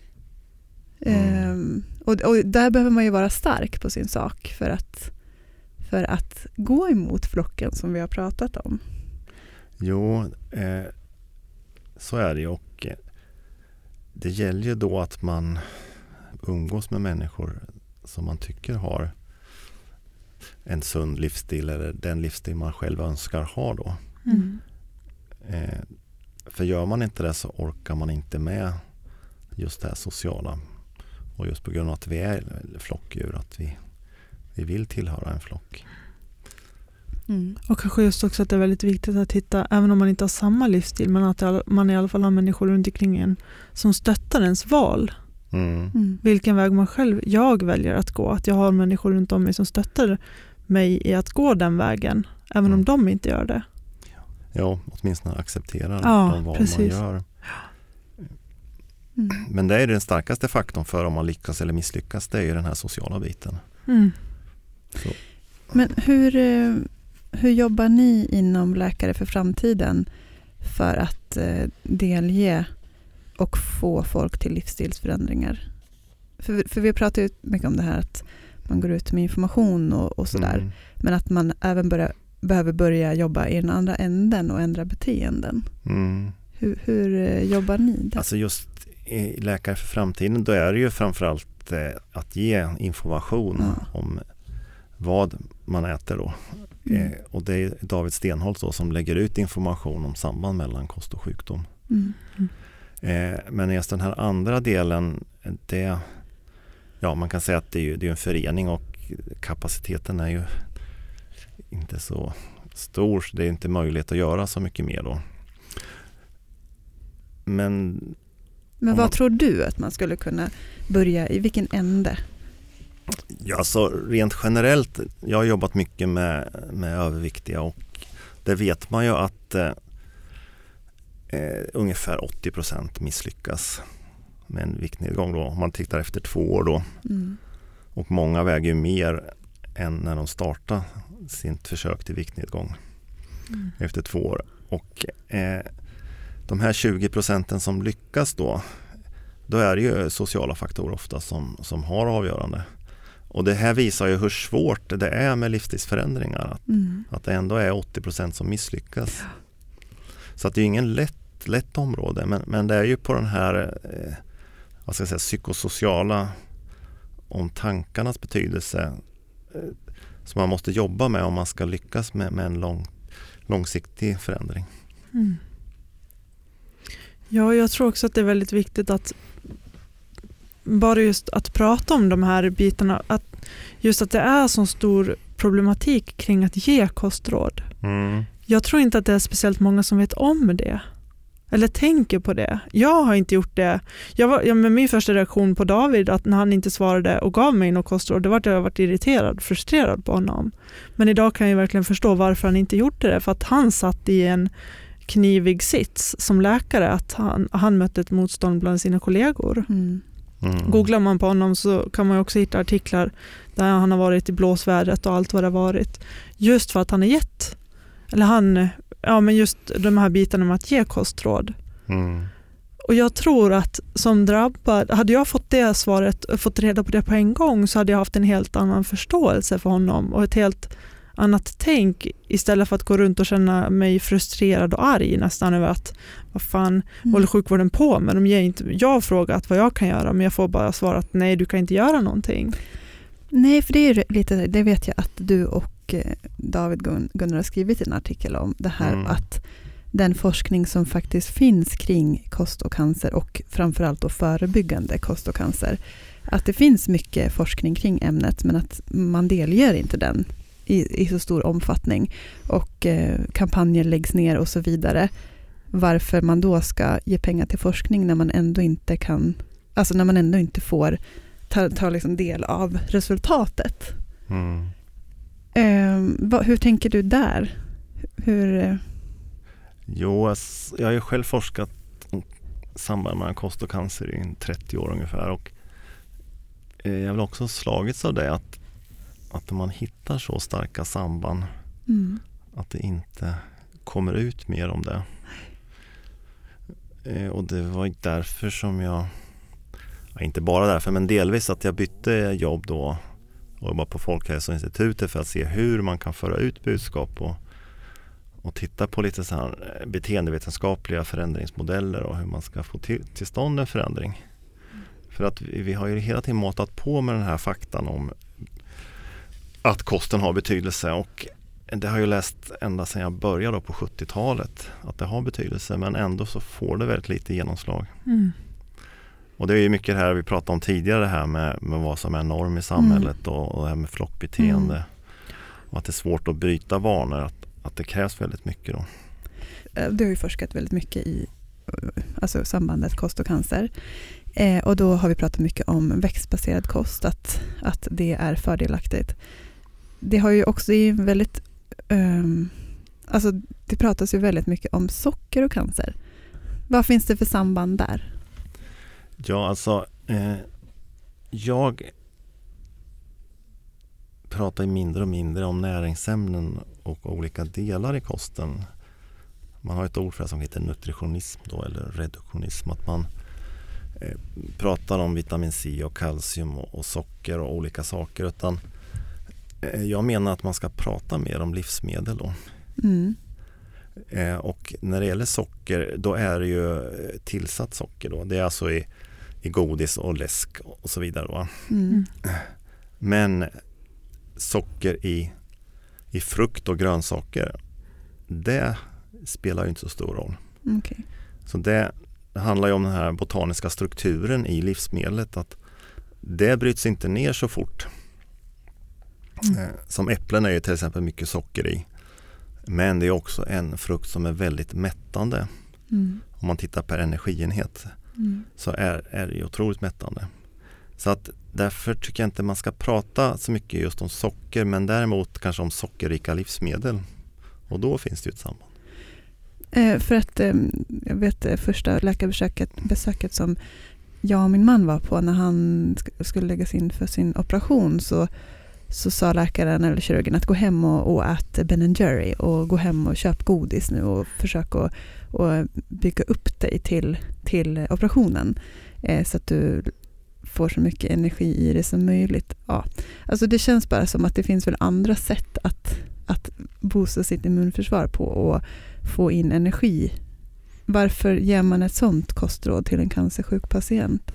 Speaker 5: mm. eh, och, och där behöver man ju vara stark på sin sak för att, för att gå emot flocken som vi har pratat om.
Speaker 6: Jo, eh, så är det ju. Och eh, det gäller ju då att man umgås med människor som man tycker har en sund livsstil eller den livsstil man själv önskar ha då. Mm. Eh, för gör man inte det så orkar man inte med just det här sociala. Och just på grund av att vi är flockdjur, att vi, vi vill tillhöra en flock.
Speaker 4: Mm. Och kanske just också att det är väldigt viktigt att hitta, även om man inte har samma livsstil, men att man i alla fall har människor runt omkring en som stöttar ens val. Mm. Mm. Vilken väg man själv, jag väljer att gå. Att jag har människor runt om mig som stöttar mig i att gå den vägen, även mm. om de inte gör det.
Speaker 6: Ja, åtminstone accepterar
Speaker 4: ja,
Speaker 6: de val
Speaker 4: precis.
Speaker 6: man gör. Mm. Men det är den starkaste faktorn för om man lyckas eller misslyckas, det är ju den här sociala biten. Mm.
Speaker 5: Så. Men hur, hur jobbar ni inom Läkare för framtiden för att delge och få folk till livsstilsförändringar? För, för vi pratar ju mycket om det här att man går ut med information och, och sådär. Mm. Men att man även börja, behöver börja jobba i den andra änden och ändra beteenden. Mm. Hur, hur jobbar ni där?
Speaker 6: Alltså just i Läkare för framtiden, då är det ju framförallt eh, att ge information ja. om vad man äter då. Mm. Eh, och det är David Stenholt då som lägger ut information om samband mellan kost och sjukdom. Mm. Mm. Eh, men just den här andra delen, det, ja, man kan säga att det är, ju, det är en förening och kapaciteten är ju inte så stor, så det är inte möjligt att göra så mycket mer då. Men,
Speaker 5: Men vad
Speaker 6: man,
Speaker 5: tror du att man skulle kunna börja i vilken ände?
Speaker 6: Ja, så rent generellt, jag har jobbat mycket med, med överviktiga och det vet man ju att eh, eh, ungefär åttio procent misslyckas med en viktnedgång då, om man tittar efter två år då. Mm. Och många väger ju mer än när de startar sitt försök till viktnedgång mm. efter två år. Och eh, de här tjugo procenten som lyckas då, då är det ju sociala faktorer ofta som, som har avgörande. Och det här visar ju hur svårt det är med livsstilsförändringar. Att, mm. att det ändå är åttio procent som misslyckas. Ja. Så att det är ingen lätt, lätt område. Men, men det är ju på den här eh, vad ska jag säga, psykosociala, om tankarnas betydelse eh, som man måste jobba med om man ska lyckas med, med en lång, långsiktig förändring.
Speaker 4: Mm. Ja, jag tror också att det är väldigt viktigt att bara just att prata om de här bitarna, att just att det är så stor problematik kring att ge kostråd. Mm. Jag tror inte att det är speciellt många som vet om det eller tänker på det. Jag har inte gjort det. Jag var, ja, med min första reaktion på David, att när han inte svarade och gav mig något kostråd, det var att jag varit irriterad, frustrerad på honom. Men idag kan jag verkligen förstå varför han inte gjorde det, för att han satt i en knivig sits som läkare, att han, han mötte ett motstånd bland sina kollegor. Mm. Mm. Googlar man på honom så kan man också hitta artiklar där han har varit i blåsvädret och allt vad det har varit. Just för att han är gett. Eller han, ja men just de här bitarna med att ge kostråd. Mm. Och jag tror att som drabbad, hade jag fått det svaret, fått reda på det på en gång, så hade jag haft en helt annan förståelse för honom och ett helt annat tänk, istället för att gå runt och känna mig frustrerad och arg nästan över att vad fan mm. håller sjukvården på med? De ger inte, jag har frågat vad jag kan göra, men jag får bara svara att nej, du kan inte göra någonting.
Speaker 5: Nej, för det är lite, det vet jag att du och David Gunnar har skrivit en artikel om det här mm. att den forskning som faktiskt finns kring kost och cancer, och framförallt då förebyggande kost och cancer, att det finns mycket forskning kring ämnet, men att man delger inte den i, i så stor omfattning, och eh, kampanjer läggs ner och så vidare. Varför man då ska ge pengar till forskning när man ändå inte kan, alltså när man ändå inte får ta, ta liksom del av resultatet. Mm. Eh, vad, hur tänker du där? Hur... Eh...
Speaker 6: Jo, jag har ju själv forskat om samband mellan kost och cancer i trettio år ungefär, och eh, jag har väl också slagits av det att att man hittar så starka samband mm. att det inte kommer ut mer om det. Eh, och det var därför som jag, ja, inte bara därför, men delvis att jag bytte jobb då och jobbade på Folkhälsoinstitutet för att se hur man kan föra ut budskap och, och titta på lite så här beteendevetenskapliga förändringsmodeller och hur man ska få till, till stånd en förändring. Mm. För att vi, vi har ju hela tiden matat på med den här faktan om att kosten har betydelse, och det har jag läst ända sedan jag började på sjuttiotalet att det har betydelse, men ändå så får det väldigt lite genomslag. Mm. Och det är ju mycket det här vi pratade om tidigare, det här med, med vad som är norm i samhället mm. och, och det här med flockbeteende mm. och att det är svårt att bryta vanor, att, att det krävs väldigt mycket då.
Speaker 5: Du har ju forskat väldigt mycket i alltså sambandet kost och cancer. Eh, och då har vi pratat mycket om växtbaserad kost, att, att det är fördelaktigt. Det har ju också i väldigt, um, alltså det pratas ju väldigt mycket om socker och cancer. Vad finns det för samband där?
Speaker 6: Ja, alltså eh, jag pratar mindre och mindre om näringsämnen och olika delar i kosten. Man har ett ord för det som heter nutritionism då, eller reduktionism, att man eh, pratar om vitamin C och kalcium och, och socker och olika saker, utan eh, jag menar att man ska prata mer om livsmedel då.
Speaker 5: Mm.
Speaker 6: Eh, och när det gäller socker, då är det ju tillsatt socker då. Det är alltså i, i godis och läsk och så vidare då.
Speaker 5: Mm.
Speaker 6: Men socker i, i frukt och grönsaker, det spelar ju inte så stor roll.
Speaker 5: Okay.
Speaker 6: Så det handlar ju om den här botaniska strukturen i livsmedlet, att det bryts inte ner så fort. Mm. Som äpplen är ju till exempel mycket socker i. Men det är också en frukt som är väldigt mättande. Mm. Om man tittar per energienhet mm. så är, är det otroligt mättande. Så att därför tycker jag inte man ska prata så mycket just om socker, men däremot kanske om sockerrika livsmedel. Och då finns det ju ett samband.
Speaker 5: Eh, för att eh, jag vet eh, första läkarbesöket besöket som jag och min man var på när han sk- skulle läggas in för sin operation, så så sa läkaren eller kirurgen att gå hem och, och ät Ben and Jerry och gå hem och köp godis nu och försök att och bygga upp dig till, till operationen eh, så att du får så mycket energi i det som möjligt. Ja. Alltså det känns bara som att det finns väl andra sätt att, att boosta sitt immunförsvar på och få in energi. Varför ger man ett sånt kostråd till en cancersjuk patient?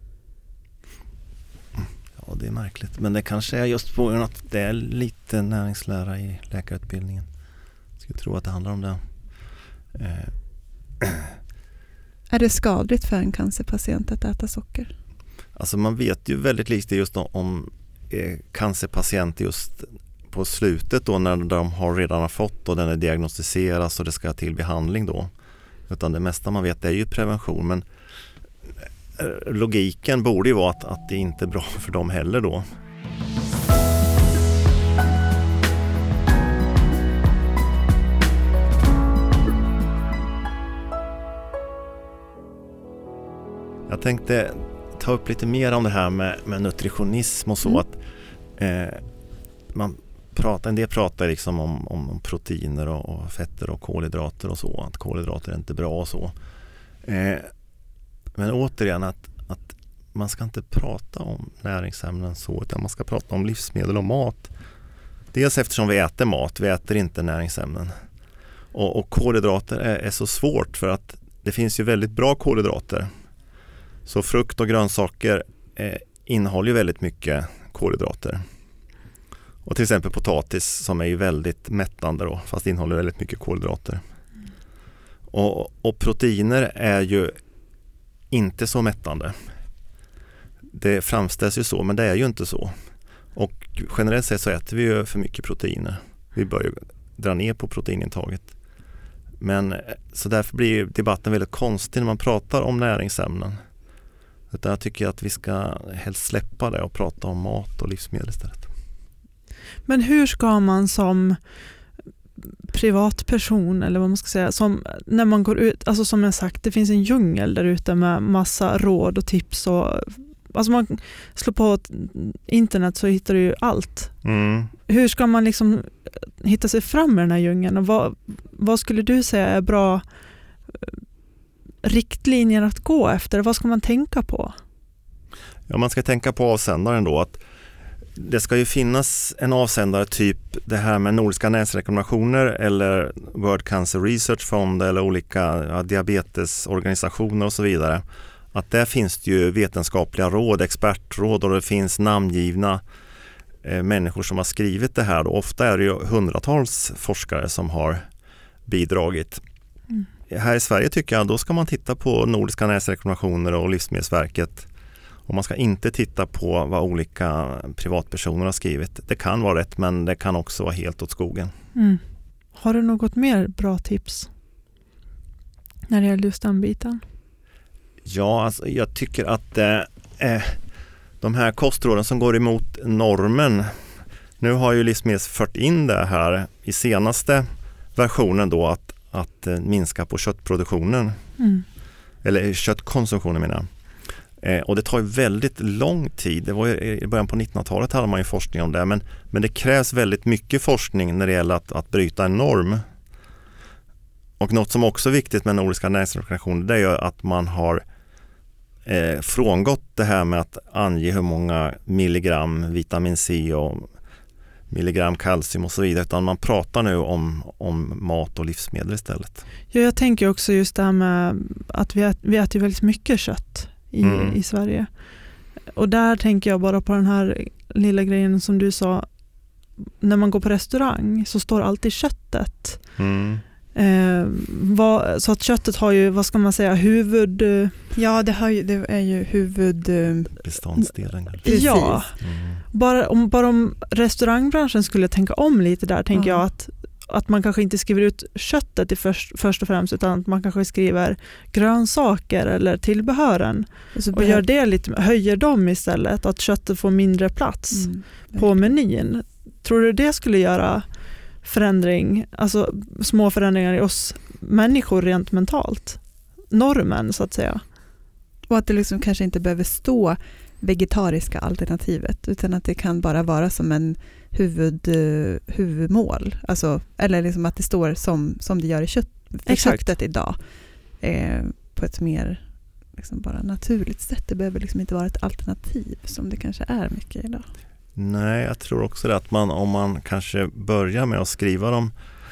Speaker 6: Ja, det är märkligt. Men det kanske är just på grund av att det är lite näringslära i läkarutbildningen. Jag skulle tro att det handlar om det. Eh.
Speaker 5: Är det skadligt för en cancerpatient att äta socker?
Speaker 6: Alltså man vet ju väldigt lite just om, om eh, cancerpatienter just på slutet då, när de har redan har fått och den är diagnostiseras och det ska till behandling då. Utan det mesta man vet är ju prevention, men logiken borde ju vara att, att det inte är bra för dem heller då. Jag tänkte ta upp lite mer om det här med, med nutritionism och så. Mm. Att eh, man pratar, en del pratar liksom om, om proteiner och, och fetter och kolhydrater och så. Att kolhydrater är inte bra och så. Eh, Men återigen att, att man ska inte prata om näringsämnen så, utan man ska prata om livsmedel och mat. Dels eftersom vi äter mat, vi äter inte näringsämnen. Och, och kolhydrater är, är så svårt för att det finns ju väldigt bra kolhydrater. Så frukt och grönsaker eh, innehåller ju väldigt mycket kolhydrater. Och till exempel potatis som är ju väldigt mättande då, fast innehåller väldigt mycket kolhydrater. Och, och proteiner är ju inte så mättande. Det framställs ju så, men det är ju inte så. Och generellt sett så äter vi ju för mycket proteiner. Vi bör ju dra ner på proteinintaget. Men så därför blir debatten väldigt konstig när man pratar om näringsämnen. Utan jag tycker att vi ska helst släppa det och prata om mat och livsmedel istället.
Speaker 4: Men hur ska man som privatperson, eller vad man ska säga, som när man går ut, alltså som jag sagt, det finns en djungel där ute med massa råd och tips och alltså man slår på internet så hittar du ju allt. Mm. Hur ska man liksom hitta sig fram i den här djungeln, och vad, vad skulle du säga är bra riktlinjer att gå efter? Vad ska man tänka på?
Speaker 6: Ja, man ska tänka på avsändaren då, att det ska ju finnas en avsändare typ det här med nordiska näringsrekommendationer eller World Cancer Research Fund eller olika ja, diabetesorganisationer och så vidare. Att där finns det ju vetenskapliga råd, expertråd, och det finns namngivna eh, människor som har skrivit det här. Och ofta är det ju hundratals forskare som har bidragit. Mm. Här i Sverige tycker jag då ska man titta på nordiska näringsrekommendationer och Livsmedelsverket. Och man ska inte titta på vad olika privatpersoner har skrivit. Det kan vara rätt, men det kan också vara helt åt skogen.
Speaker 4: Mm. Har du något mer bra tips när det gäller just den biten?
Speaker 6: Ja, alltså, jag tycker att eh, de här kostråden som går emot normen, nu har ju Livsmedels fört in det här i senaste versionen då, att, att eh, minska på köttproduktionen. Mm. Eller köttkonsumtionen menar jag. Eh, och det tar ju väldigt lång tid. Det var ju, i början på nittonhundratalet hade man ju forskning om det. Men, men det krävs väldigt mycket forskning när det gäller att, att bryta en norm. Och något som också är viktigt med nordiska näringsrekommendationer, det är ju att man har eh, frångått det här med att ange hur många milligram vitamin C och milligram kalcium och så vidare, utan man pratar nu om, om mat och livsmedel istället.
Speaker 4: Ja, jag tänker också just det här med att vi äter, vi äter väldigt mycket kött i, mm. i Sverige. Och där tänker jag bara på den här lilla grejen som du sa, när man går på restaurang så står alltid köttet.
Speaker 6: Mm.
Speaker 4: Eh, vad, så att köttet har ju, vad ska man säga, huvud...
Speaker 5: Ja, det, har ju, det är ju huvud...
Speaker 6: Beståndsdelen.
Speaker 4: Ja, mm. bara, om, bara om restaurangbranschen skulle tänka om lite där, tänker mm. jag att, att man kanske inte skriver ut köttet i först, först och främst, utan att man kanske skriver grönsaker eller tillbehören och, och gör det lite, höjer dem istället, att köttet får mindre plats mm. på menyn. Tror du det skulle göra förändring, alltså små förändringar i oss människor rent mentalt? Normen så att säga.
Speaker 5: Och att det liksom kanske inte behöver stå vegetariska alternativet, utan att det kan bara vara som en huvud, huvudmål. Alltså, eller liksom att det står som, som det gör i kött, för köttet idag. Eh, på ett mer liksom bara naturligt sätt. Det behöver liksom inte vara ett alternativ som det kanske är mycket idag.
Speaker 6: Nej, jag tror också det att man, om man kanske börjar med att skriva de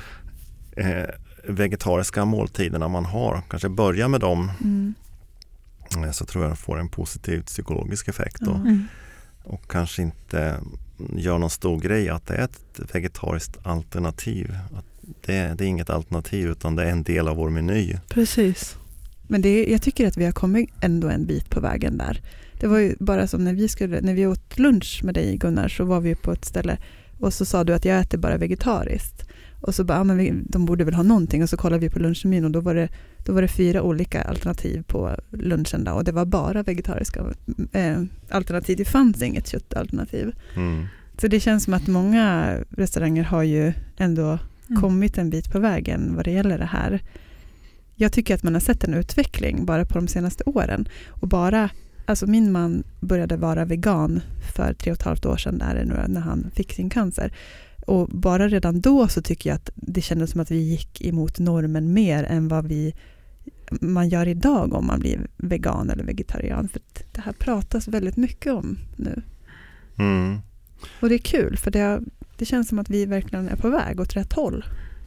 Speaker 6: eh, vegetariska måltiderna man har, kanske börja med dem, mm. eh, så tror jag det får en positiv psykologisk effekt. Då. Mm. Och kanske inte gör någon stor grej att det är ett vegetariskt alternativ. Att det, det är inget alternativ, utan det är en del av vår meny.
Speaker 4: Precis.
Speaker 5: Men det, jag tycker att vi har kommit ändå en bit på vägen där. Det var ju bara som när vi skulle, när vi åt lunch med dig, Gunnar, så var vi på ett ställe och så sa du att jag äter bara vegetariskt. Och så bara, ja, men vi, de borde väl ha någonting, och så kollade vi på lunchmenyn och då var det, då var det fyra olika alternativ på lunchen då, och det var bara vegetariska eh, alternativ. Det fanns inget köttalternativ. Mm. Så det känns som att många restauranger har ju ändå mm. kommit en bit på vägen vad det gäller det här. Jag tycker att man har sett en utveckling bara på de senaste åren, och bara alltså min man började vara vegan för tre och ett halvt år sedan där nu, när han fick sin cancer. Och bara redan då så tycker jag att det kändes som att vi gick emot normen mer än vad vi man gör idag om man blir vegan eller vegetarian. För det här pratas väldigt mycket om nu.
Speaker 6: Mm.
Speaker 5: Och det är kul, för det, det känns som att vi verkligen är på väg åt rätt håll.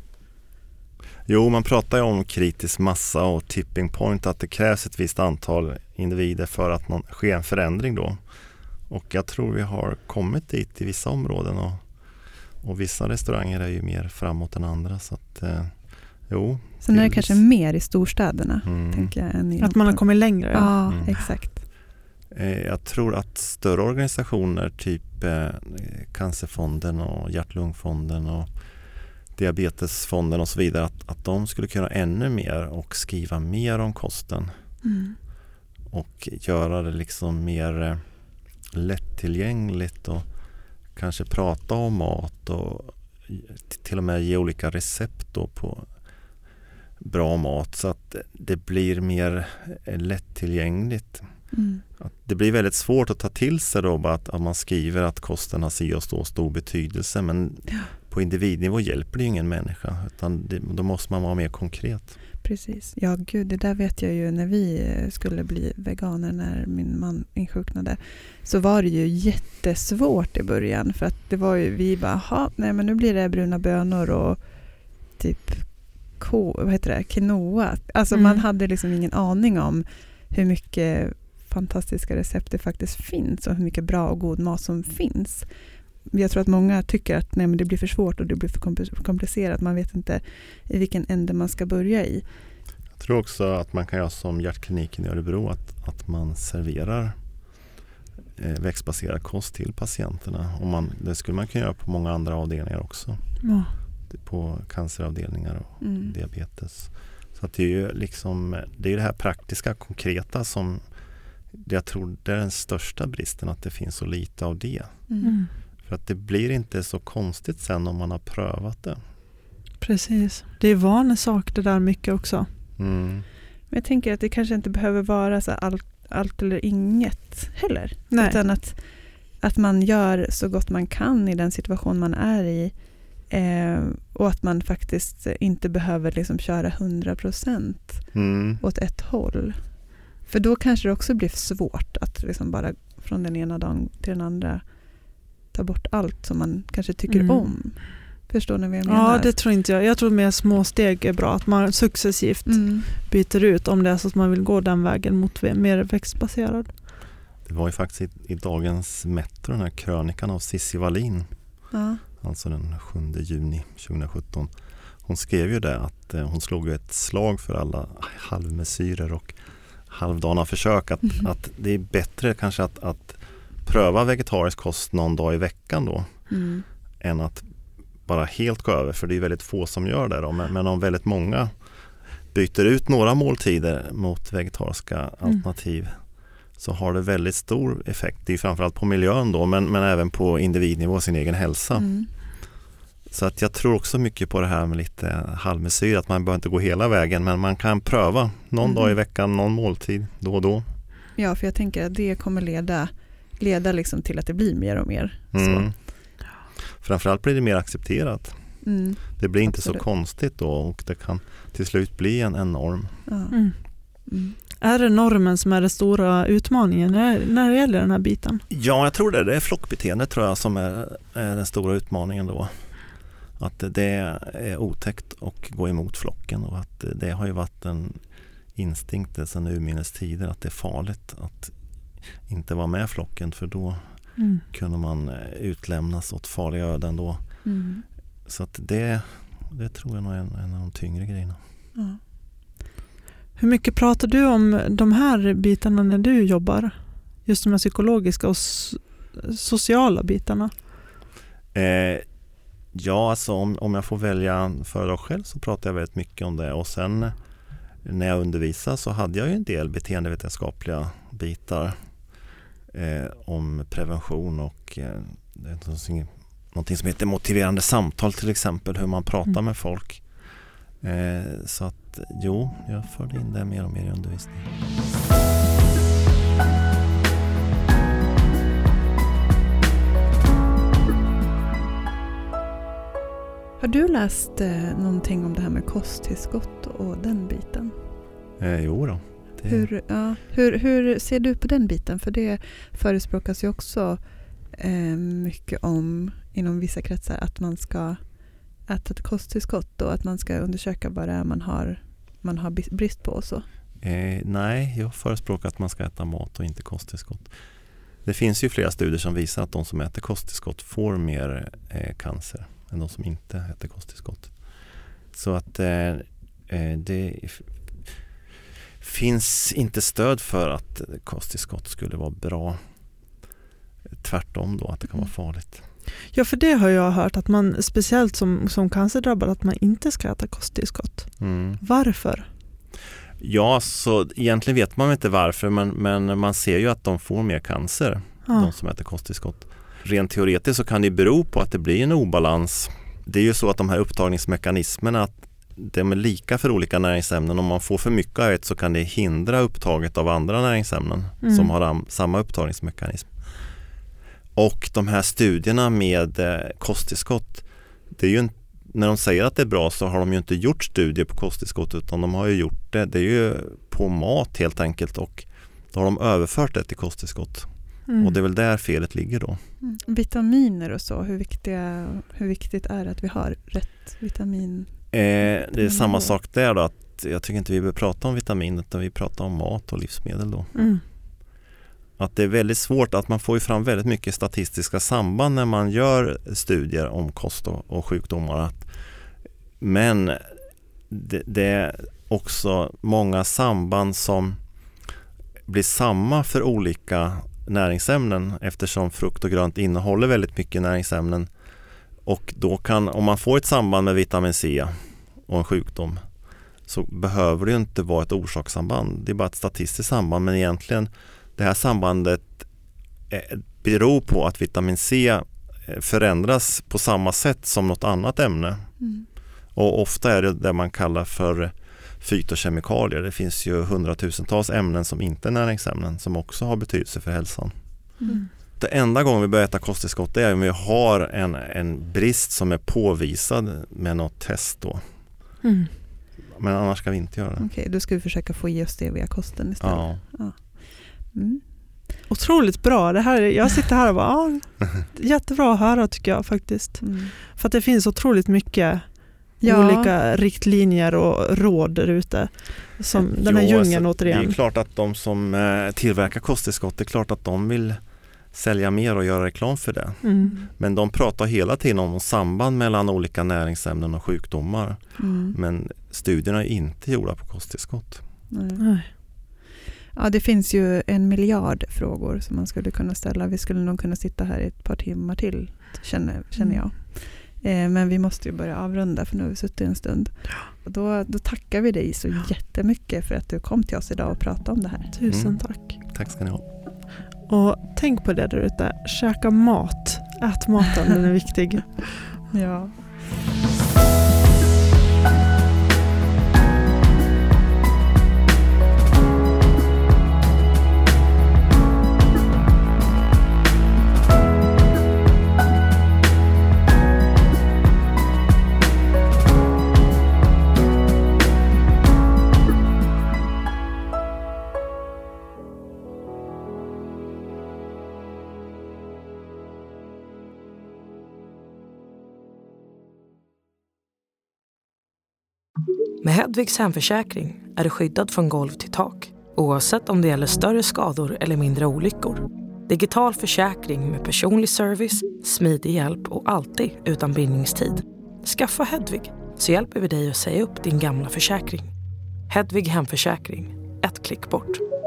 Speaker 6: Jo, man pratar ju om kritisk massa och tipping point, att det krävs ett visst antal individer för att man sker en förändring då. Och jag tror vi har kommit dit i vissa områden, och, och vissa restauranger är ju mer framåt än andra. Så att, eh, jo.
Speaker 5: Sen är det kanske mer i storstäderna, mm. tänker jag. Än i
Speaker 4: att man har kommit längre.
Speaker 5: Ja, ja
Speaker 6: mm.
Speaker 5: exakt.
Speaker 6: Eh, jag tror att större organisationer, typ eh, Cancerfonden och Hjärt-Lungfonden och Diabetesfonden och så vidare, att, att de skulle kunna ännu mer och skriva mer om kosten.
Speaker 5: Mm.
Speaker 6: Och göra det liksom mer eh, lättillgängligt, och kanske prata om mat och till och med ge olika recept då på bra mat, så att det blir mer eh, lättillgängligt.
Speaker 5: Mm.
Speaker 6: Att det blir väldigt svårt att ta till sig då, bara att, att man skriver att kosten har si och så stor betydelse, men ja. På individnivå hjälper det ju ingen människa, utan det, då måste man vara mer konkret.
Speaker 5: Precis. Ja, gud, det där vet jag ju när vi skulle bli veganer, när min man insjuknade, så var det ju jättesvårt i början, för att det var ju, vi bara, ha, nej men nu blir det bruna bönor och typ ko, vad heter det, quinoa. Alltså mm. man hade liksom ingen aning om hur mycket fantastiska recept det faktiskt finns och hur mycket bra och god mat som finns. Jag tror att många tycker att nej, men det blir för svårt och det blir för komplicerat. Man vet inte i vilken ände man ska börja i.
Speaker 6: Jag tror också att man kan göra som Hjärtkliniken i Örebro, att, att man serverar eh, växtbaserad kost till patienterna. Och man, det skulle man kunna göra på många andra avdelningar också.
Speaker 4: Ja.
Speaker 6: På canceravdelningar och
Speaker 5: mm.
Speaker 6: diabetes. Så att det är ju liksom, det är det här praktiska, konkreta som jag tror det är den största bristen, att det finns så lite av det.
Speaker 5: Mm.
Speaker 6: För att det blir inte så konstigt sen om man har prövat det.
Speaker 4: Precis. Det är vanesak det där mycket också.
Speaker 6: Mm.
Speaker 5: Men jag tänker att det kanske inte behöver vara så allt, allt eller inget heller.
Speaker 4: Nej.
Speaker 5: Utan att, att man gör så gott man kan i den situation man är i. Eh, och att man faktiskt inte behöver liksom köra hundra procent
Speaker 6: mm.
Speaker 5: åt ett håll. För då kanske det också blir svårt att liksom bara från den ena dagen till den andra ta bort allt som man kanske tycker mm. om. Förstår ni vad jag menar?
Speaker 4: Ja, det tror inte jag. Jag tror mer små steg är bra. Att man successivt mm. byter ut om det är så att man vill gå den vägen mot mer växtbaserad.
Speaker 6: Det var ju faktiskt i, i dagens Metro, den här krönikan av Cissi Wallin.
Speaker 5: Ja.
Speaker 6: Alltså den sjunde juni tjugohundrasjutton. Hon skrev ju det att eh, hon slog ett slag för alla halvmesyrer och halvdana försök. Att, mm. att det är bättre kanske att, att pröva vegetarisk kost någon dag i veckan då. Mm. Än att bara helt gå över. För det är väldigt få som gör det då. Men, men om väldigt många byter ut några måltider mot vegetariska mm. alternativ så har det väldigt stor effekt. Det är framförallt på miljön då, men, men även på individnivå och sin egen hälsa. Mm. Så att jag tror också mycket på det här med lite halvmesyr, att man behöver inte gå hela vägen, men man kan pröva någon mm. dag i veckan, någon måltid då och då.
Speaker 5: Ja, för jag tänker att det kommer leda, leda liksom till att det blir mer och mer.
Speaker 6: Mm.
Speaker 5: Så.
Speaker 6: Framförallt blir det mer accepterat. Mm. Det blir inte Absolut. Så konstigt då, och det kan till slut bli en, en norm.
Speaker 5: Ja. Mm. Mm.
Speaker 4: Är det normen som är den stora utmaningen när, när det gäller den här biten?
Speaker 6: Ja, jag tror det. Det är flockbeteende tror jag som är, är den stora utmaningen då. Att det är otäckt att gå emot flocken, och att det har ju varit en instinkt sedan urminnes tider att det är farligt att inte vara med flocken, för då mm. kunde man utlämnas åt farliga öden då. Mm. Så att det, det tror jag nog är en, en av de tyngre grejerna.
Speaker 5: Ja.
Speaker 4: Hur mycket pratar du om de här bitarna när du jobbar? Just de här psykologiska och sociala bitarna.
Speaker 6: Eh, ja, alltså om, om jag får välja föredrag själv så pratar jag väldigt mycket om det. Och sen när jag undervisar så hade jag ju en del beteendevetenskapliga bitar eh, om prevention och eh, någonting som heter motiverande samtal till exempel. Hur man pratar mm. med folk. Eh, så att jo, jag förde in det mer och mer i undervisningen.
Speaker 5: Har du läst eh, någonting om det här med kosttillskott och den biten?
Speaker 6: Eh, jo då. Det...
Speaker 5: Hur, ja, hur, hur ser du på den biten? För det förespråkas ju också eh, mycket om inom vissa kretsar att man ska äta ett kosttillskott och att man ska undersöka vad det är man har, man har brist på och så.
Speaker 6: Eh, nej, jag förespråkar att man ska äta mat och inte kosttillskott. Det finns ju flera studier som visar att de som äter kosttillskott får mer eh, cancer än de som inte äter kosttillskott. Så att eh, det f- finns inte stöd för att kosttillskott skulle vara bra. Tvärtom då, att det kan vara farligt.
Speaker 4: Ja, för det har jag hört att man speciellt som, som cancerdrabbad att man inte ska äta kosttillskott. Mm. Varför?
Speaker 6: Ja, så egentligen vet man inte varför, men, men man ser ju att de får mer cancer, ja. De som äter kosttillskott. Rent teoretiskt så kan det bero på att det blir en obalans. Det är ju så att de här upptagningsmekanismerna, att de är lika för olika näringsämnen. Om man får för mycket av ett så kan det hindra upptaget av andra näringsämnen mm. som har am- samma upptagningsmekanism. Och de här studierna med eh, kosttillskott, det är ju en, när de säger att det är bra så har de ju inte gjort studier på kosttillskott, utan de har ju gjort det, det är ju på mat helt enkelt, och då har de överfört det till kosttillskott. Mm. Och det är väl där felet ligger då.
Speaker 5: Mm. Vitaminer och så, hur, viktiga, hur viktigt är det att vi har rätt vitamin?
Speaker 6: Eh, det är samma sak där då, att jag tycker inte vi behöver prata om vitamin, utan vi pratar om mat och livsmedel då.
Speaker 4: Mm.
Speaker 6: Att det är väldigt svårt, att man får ju fram väldigt mycket statistiska samband när man gör studier om kost och, och sjukdomar. Att, men det, det är också många samband som blir samma för olika näringsämnen, eftersom frukt och grönt innehåller väldigt mycket näringsämnen. Och då kan, om man får ett samband med vitamin C och en sjukdom, så behöver det ju inte vara ett orsakssamband. Det är bara ett statistiskt samband, men egentligen det här sambandet beror på att vitamin C förändras på samma sätt som något annat ämne. Mm. Och ofta är det det man kallar för fytokemikalier. Det finns ju hundratusentals ämnen som inte är näringsämnen som också har betydelse för hälsan. Mm. Det enda gången vi börjar äta kosttillskott är om vi har en, en brist som är påvisad med något test då.
Speaker 4: Mm.
Speaker 6: Men annars ska vi inte göra det.
Speaker 5: Okej, okay, då ska vi försöka få i oss det via kosten istället.
Speaker 6: Ja.
Speaker 5: Ja. Mm.
Speaker 4: Otroligt bra. Det här, jag sitter här och bara, ja, jättebra att höra tycker jag faktiskt.
Speaker 5: Mm.
Speaker 4: För att det finns otroligt mycket
Speaker 5: ja.
Speaker 4: olika riktlinjer och råd där ute. Som den här
Speaker 6: jo,
Speaker 4: djungeln
Speaker 6: alltså,
Speaker 4: återigen.
Speaker 6: Det är klart att de som eh, tillverkar kosttillskott, det är klart att de vill sälja mer och göra reklam för det.
Speaker 4: Mm.
Speaker 6: Men de pratar hela tiden om samband mellan olika näringsämnen och sjukdomar.
Speaker 5: Mm.
Speaker 6: Men studierna är inte gjorda på kosttillskott.
Speaker 5: Nej.
Speaker 4: Nej.
Speaker 5: Ja, det finns ju en miljard frågor som man skulle kunna ställa. Vi skulle nog kunna sitta här i ett par timmar till, känner, känner jag. Eh, men vi måste ju börja avrunda för nu har vi suttit en stund. Och då, då tackar vi dig så jättemycket för att du kom till oss idag och pratade om det här.
Speaker 4: Tusen
Speaker 6: Mm.
Speaker 4: tack.
Speaker 6: Tack ska ni ha.
Speaker 4: Och tänk på det där ute. Käka mat. Ät maten, den är viktig.
Speaker 5: Ja.
Speaker 1: Med Hedvigs hemförsäkring är du skyddad från golv till tak, oavsett om det gäller större skador eller mindre olyckor. Digital försäkring med personlig service, smidig hjälp och alltid utan bindningstid. Skaffa Hedvig så hjälper vi dig att säga upp din gamla försäkring. Hedvig hemförsäkring, ett klick bort.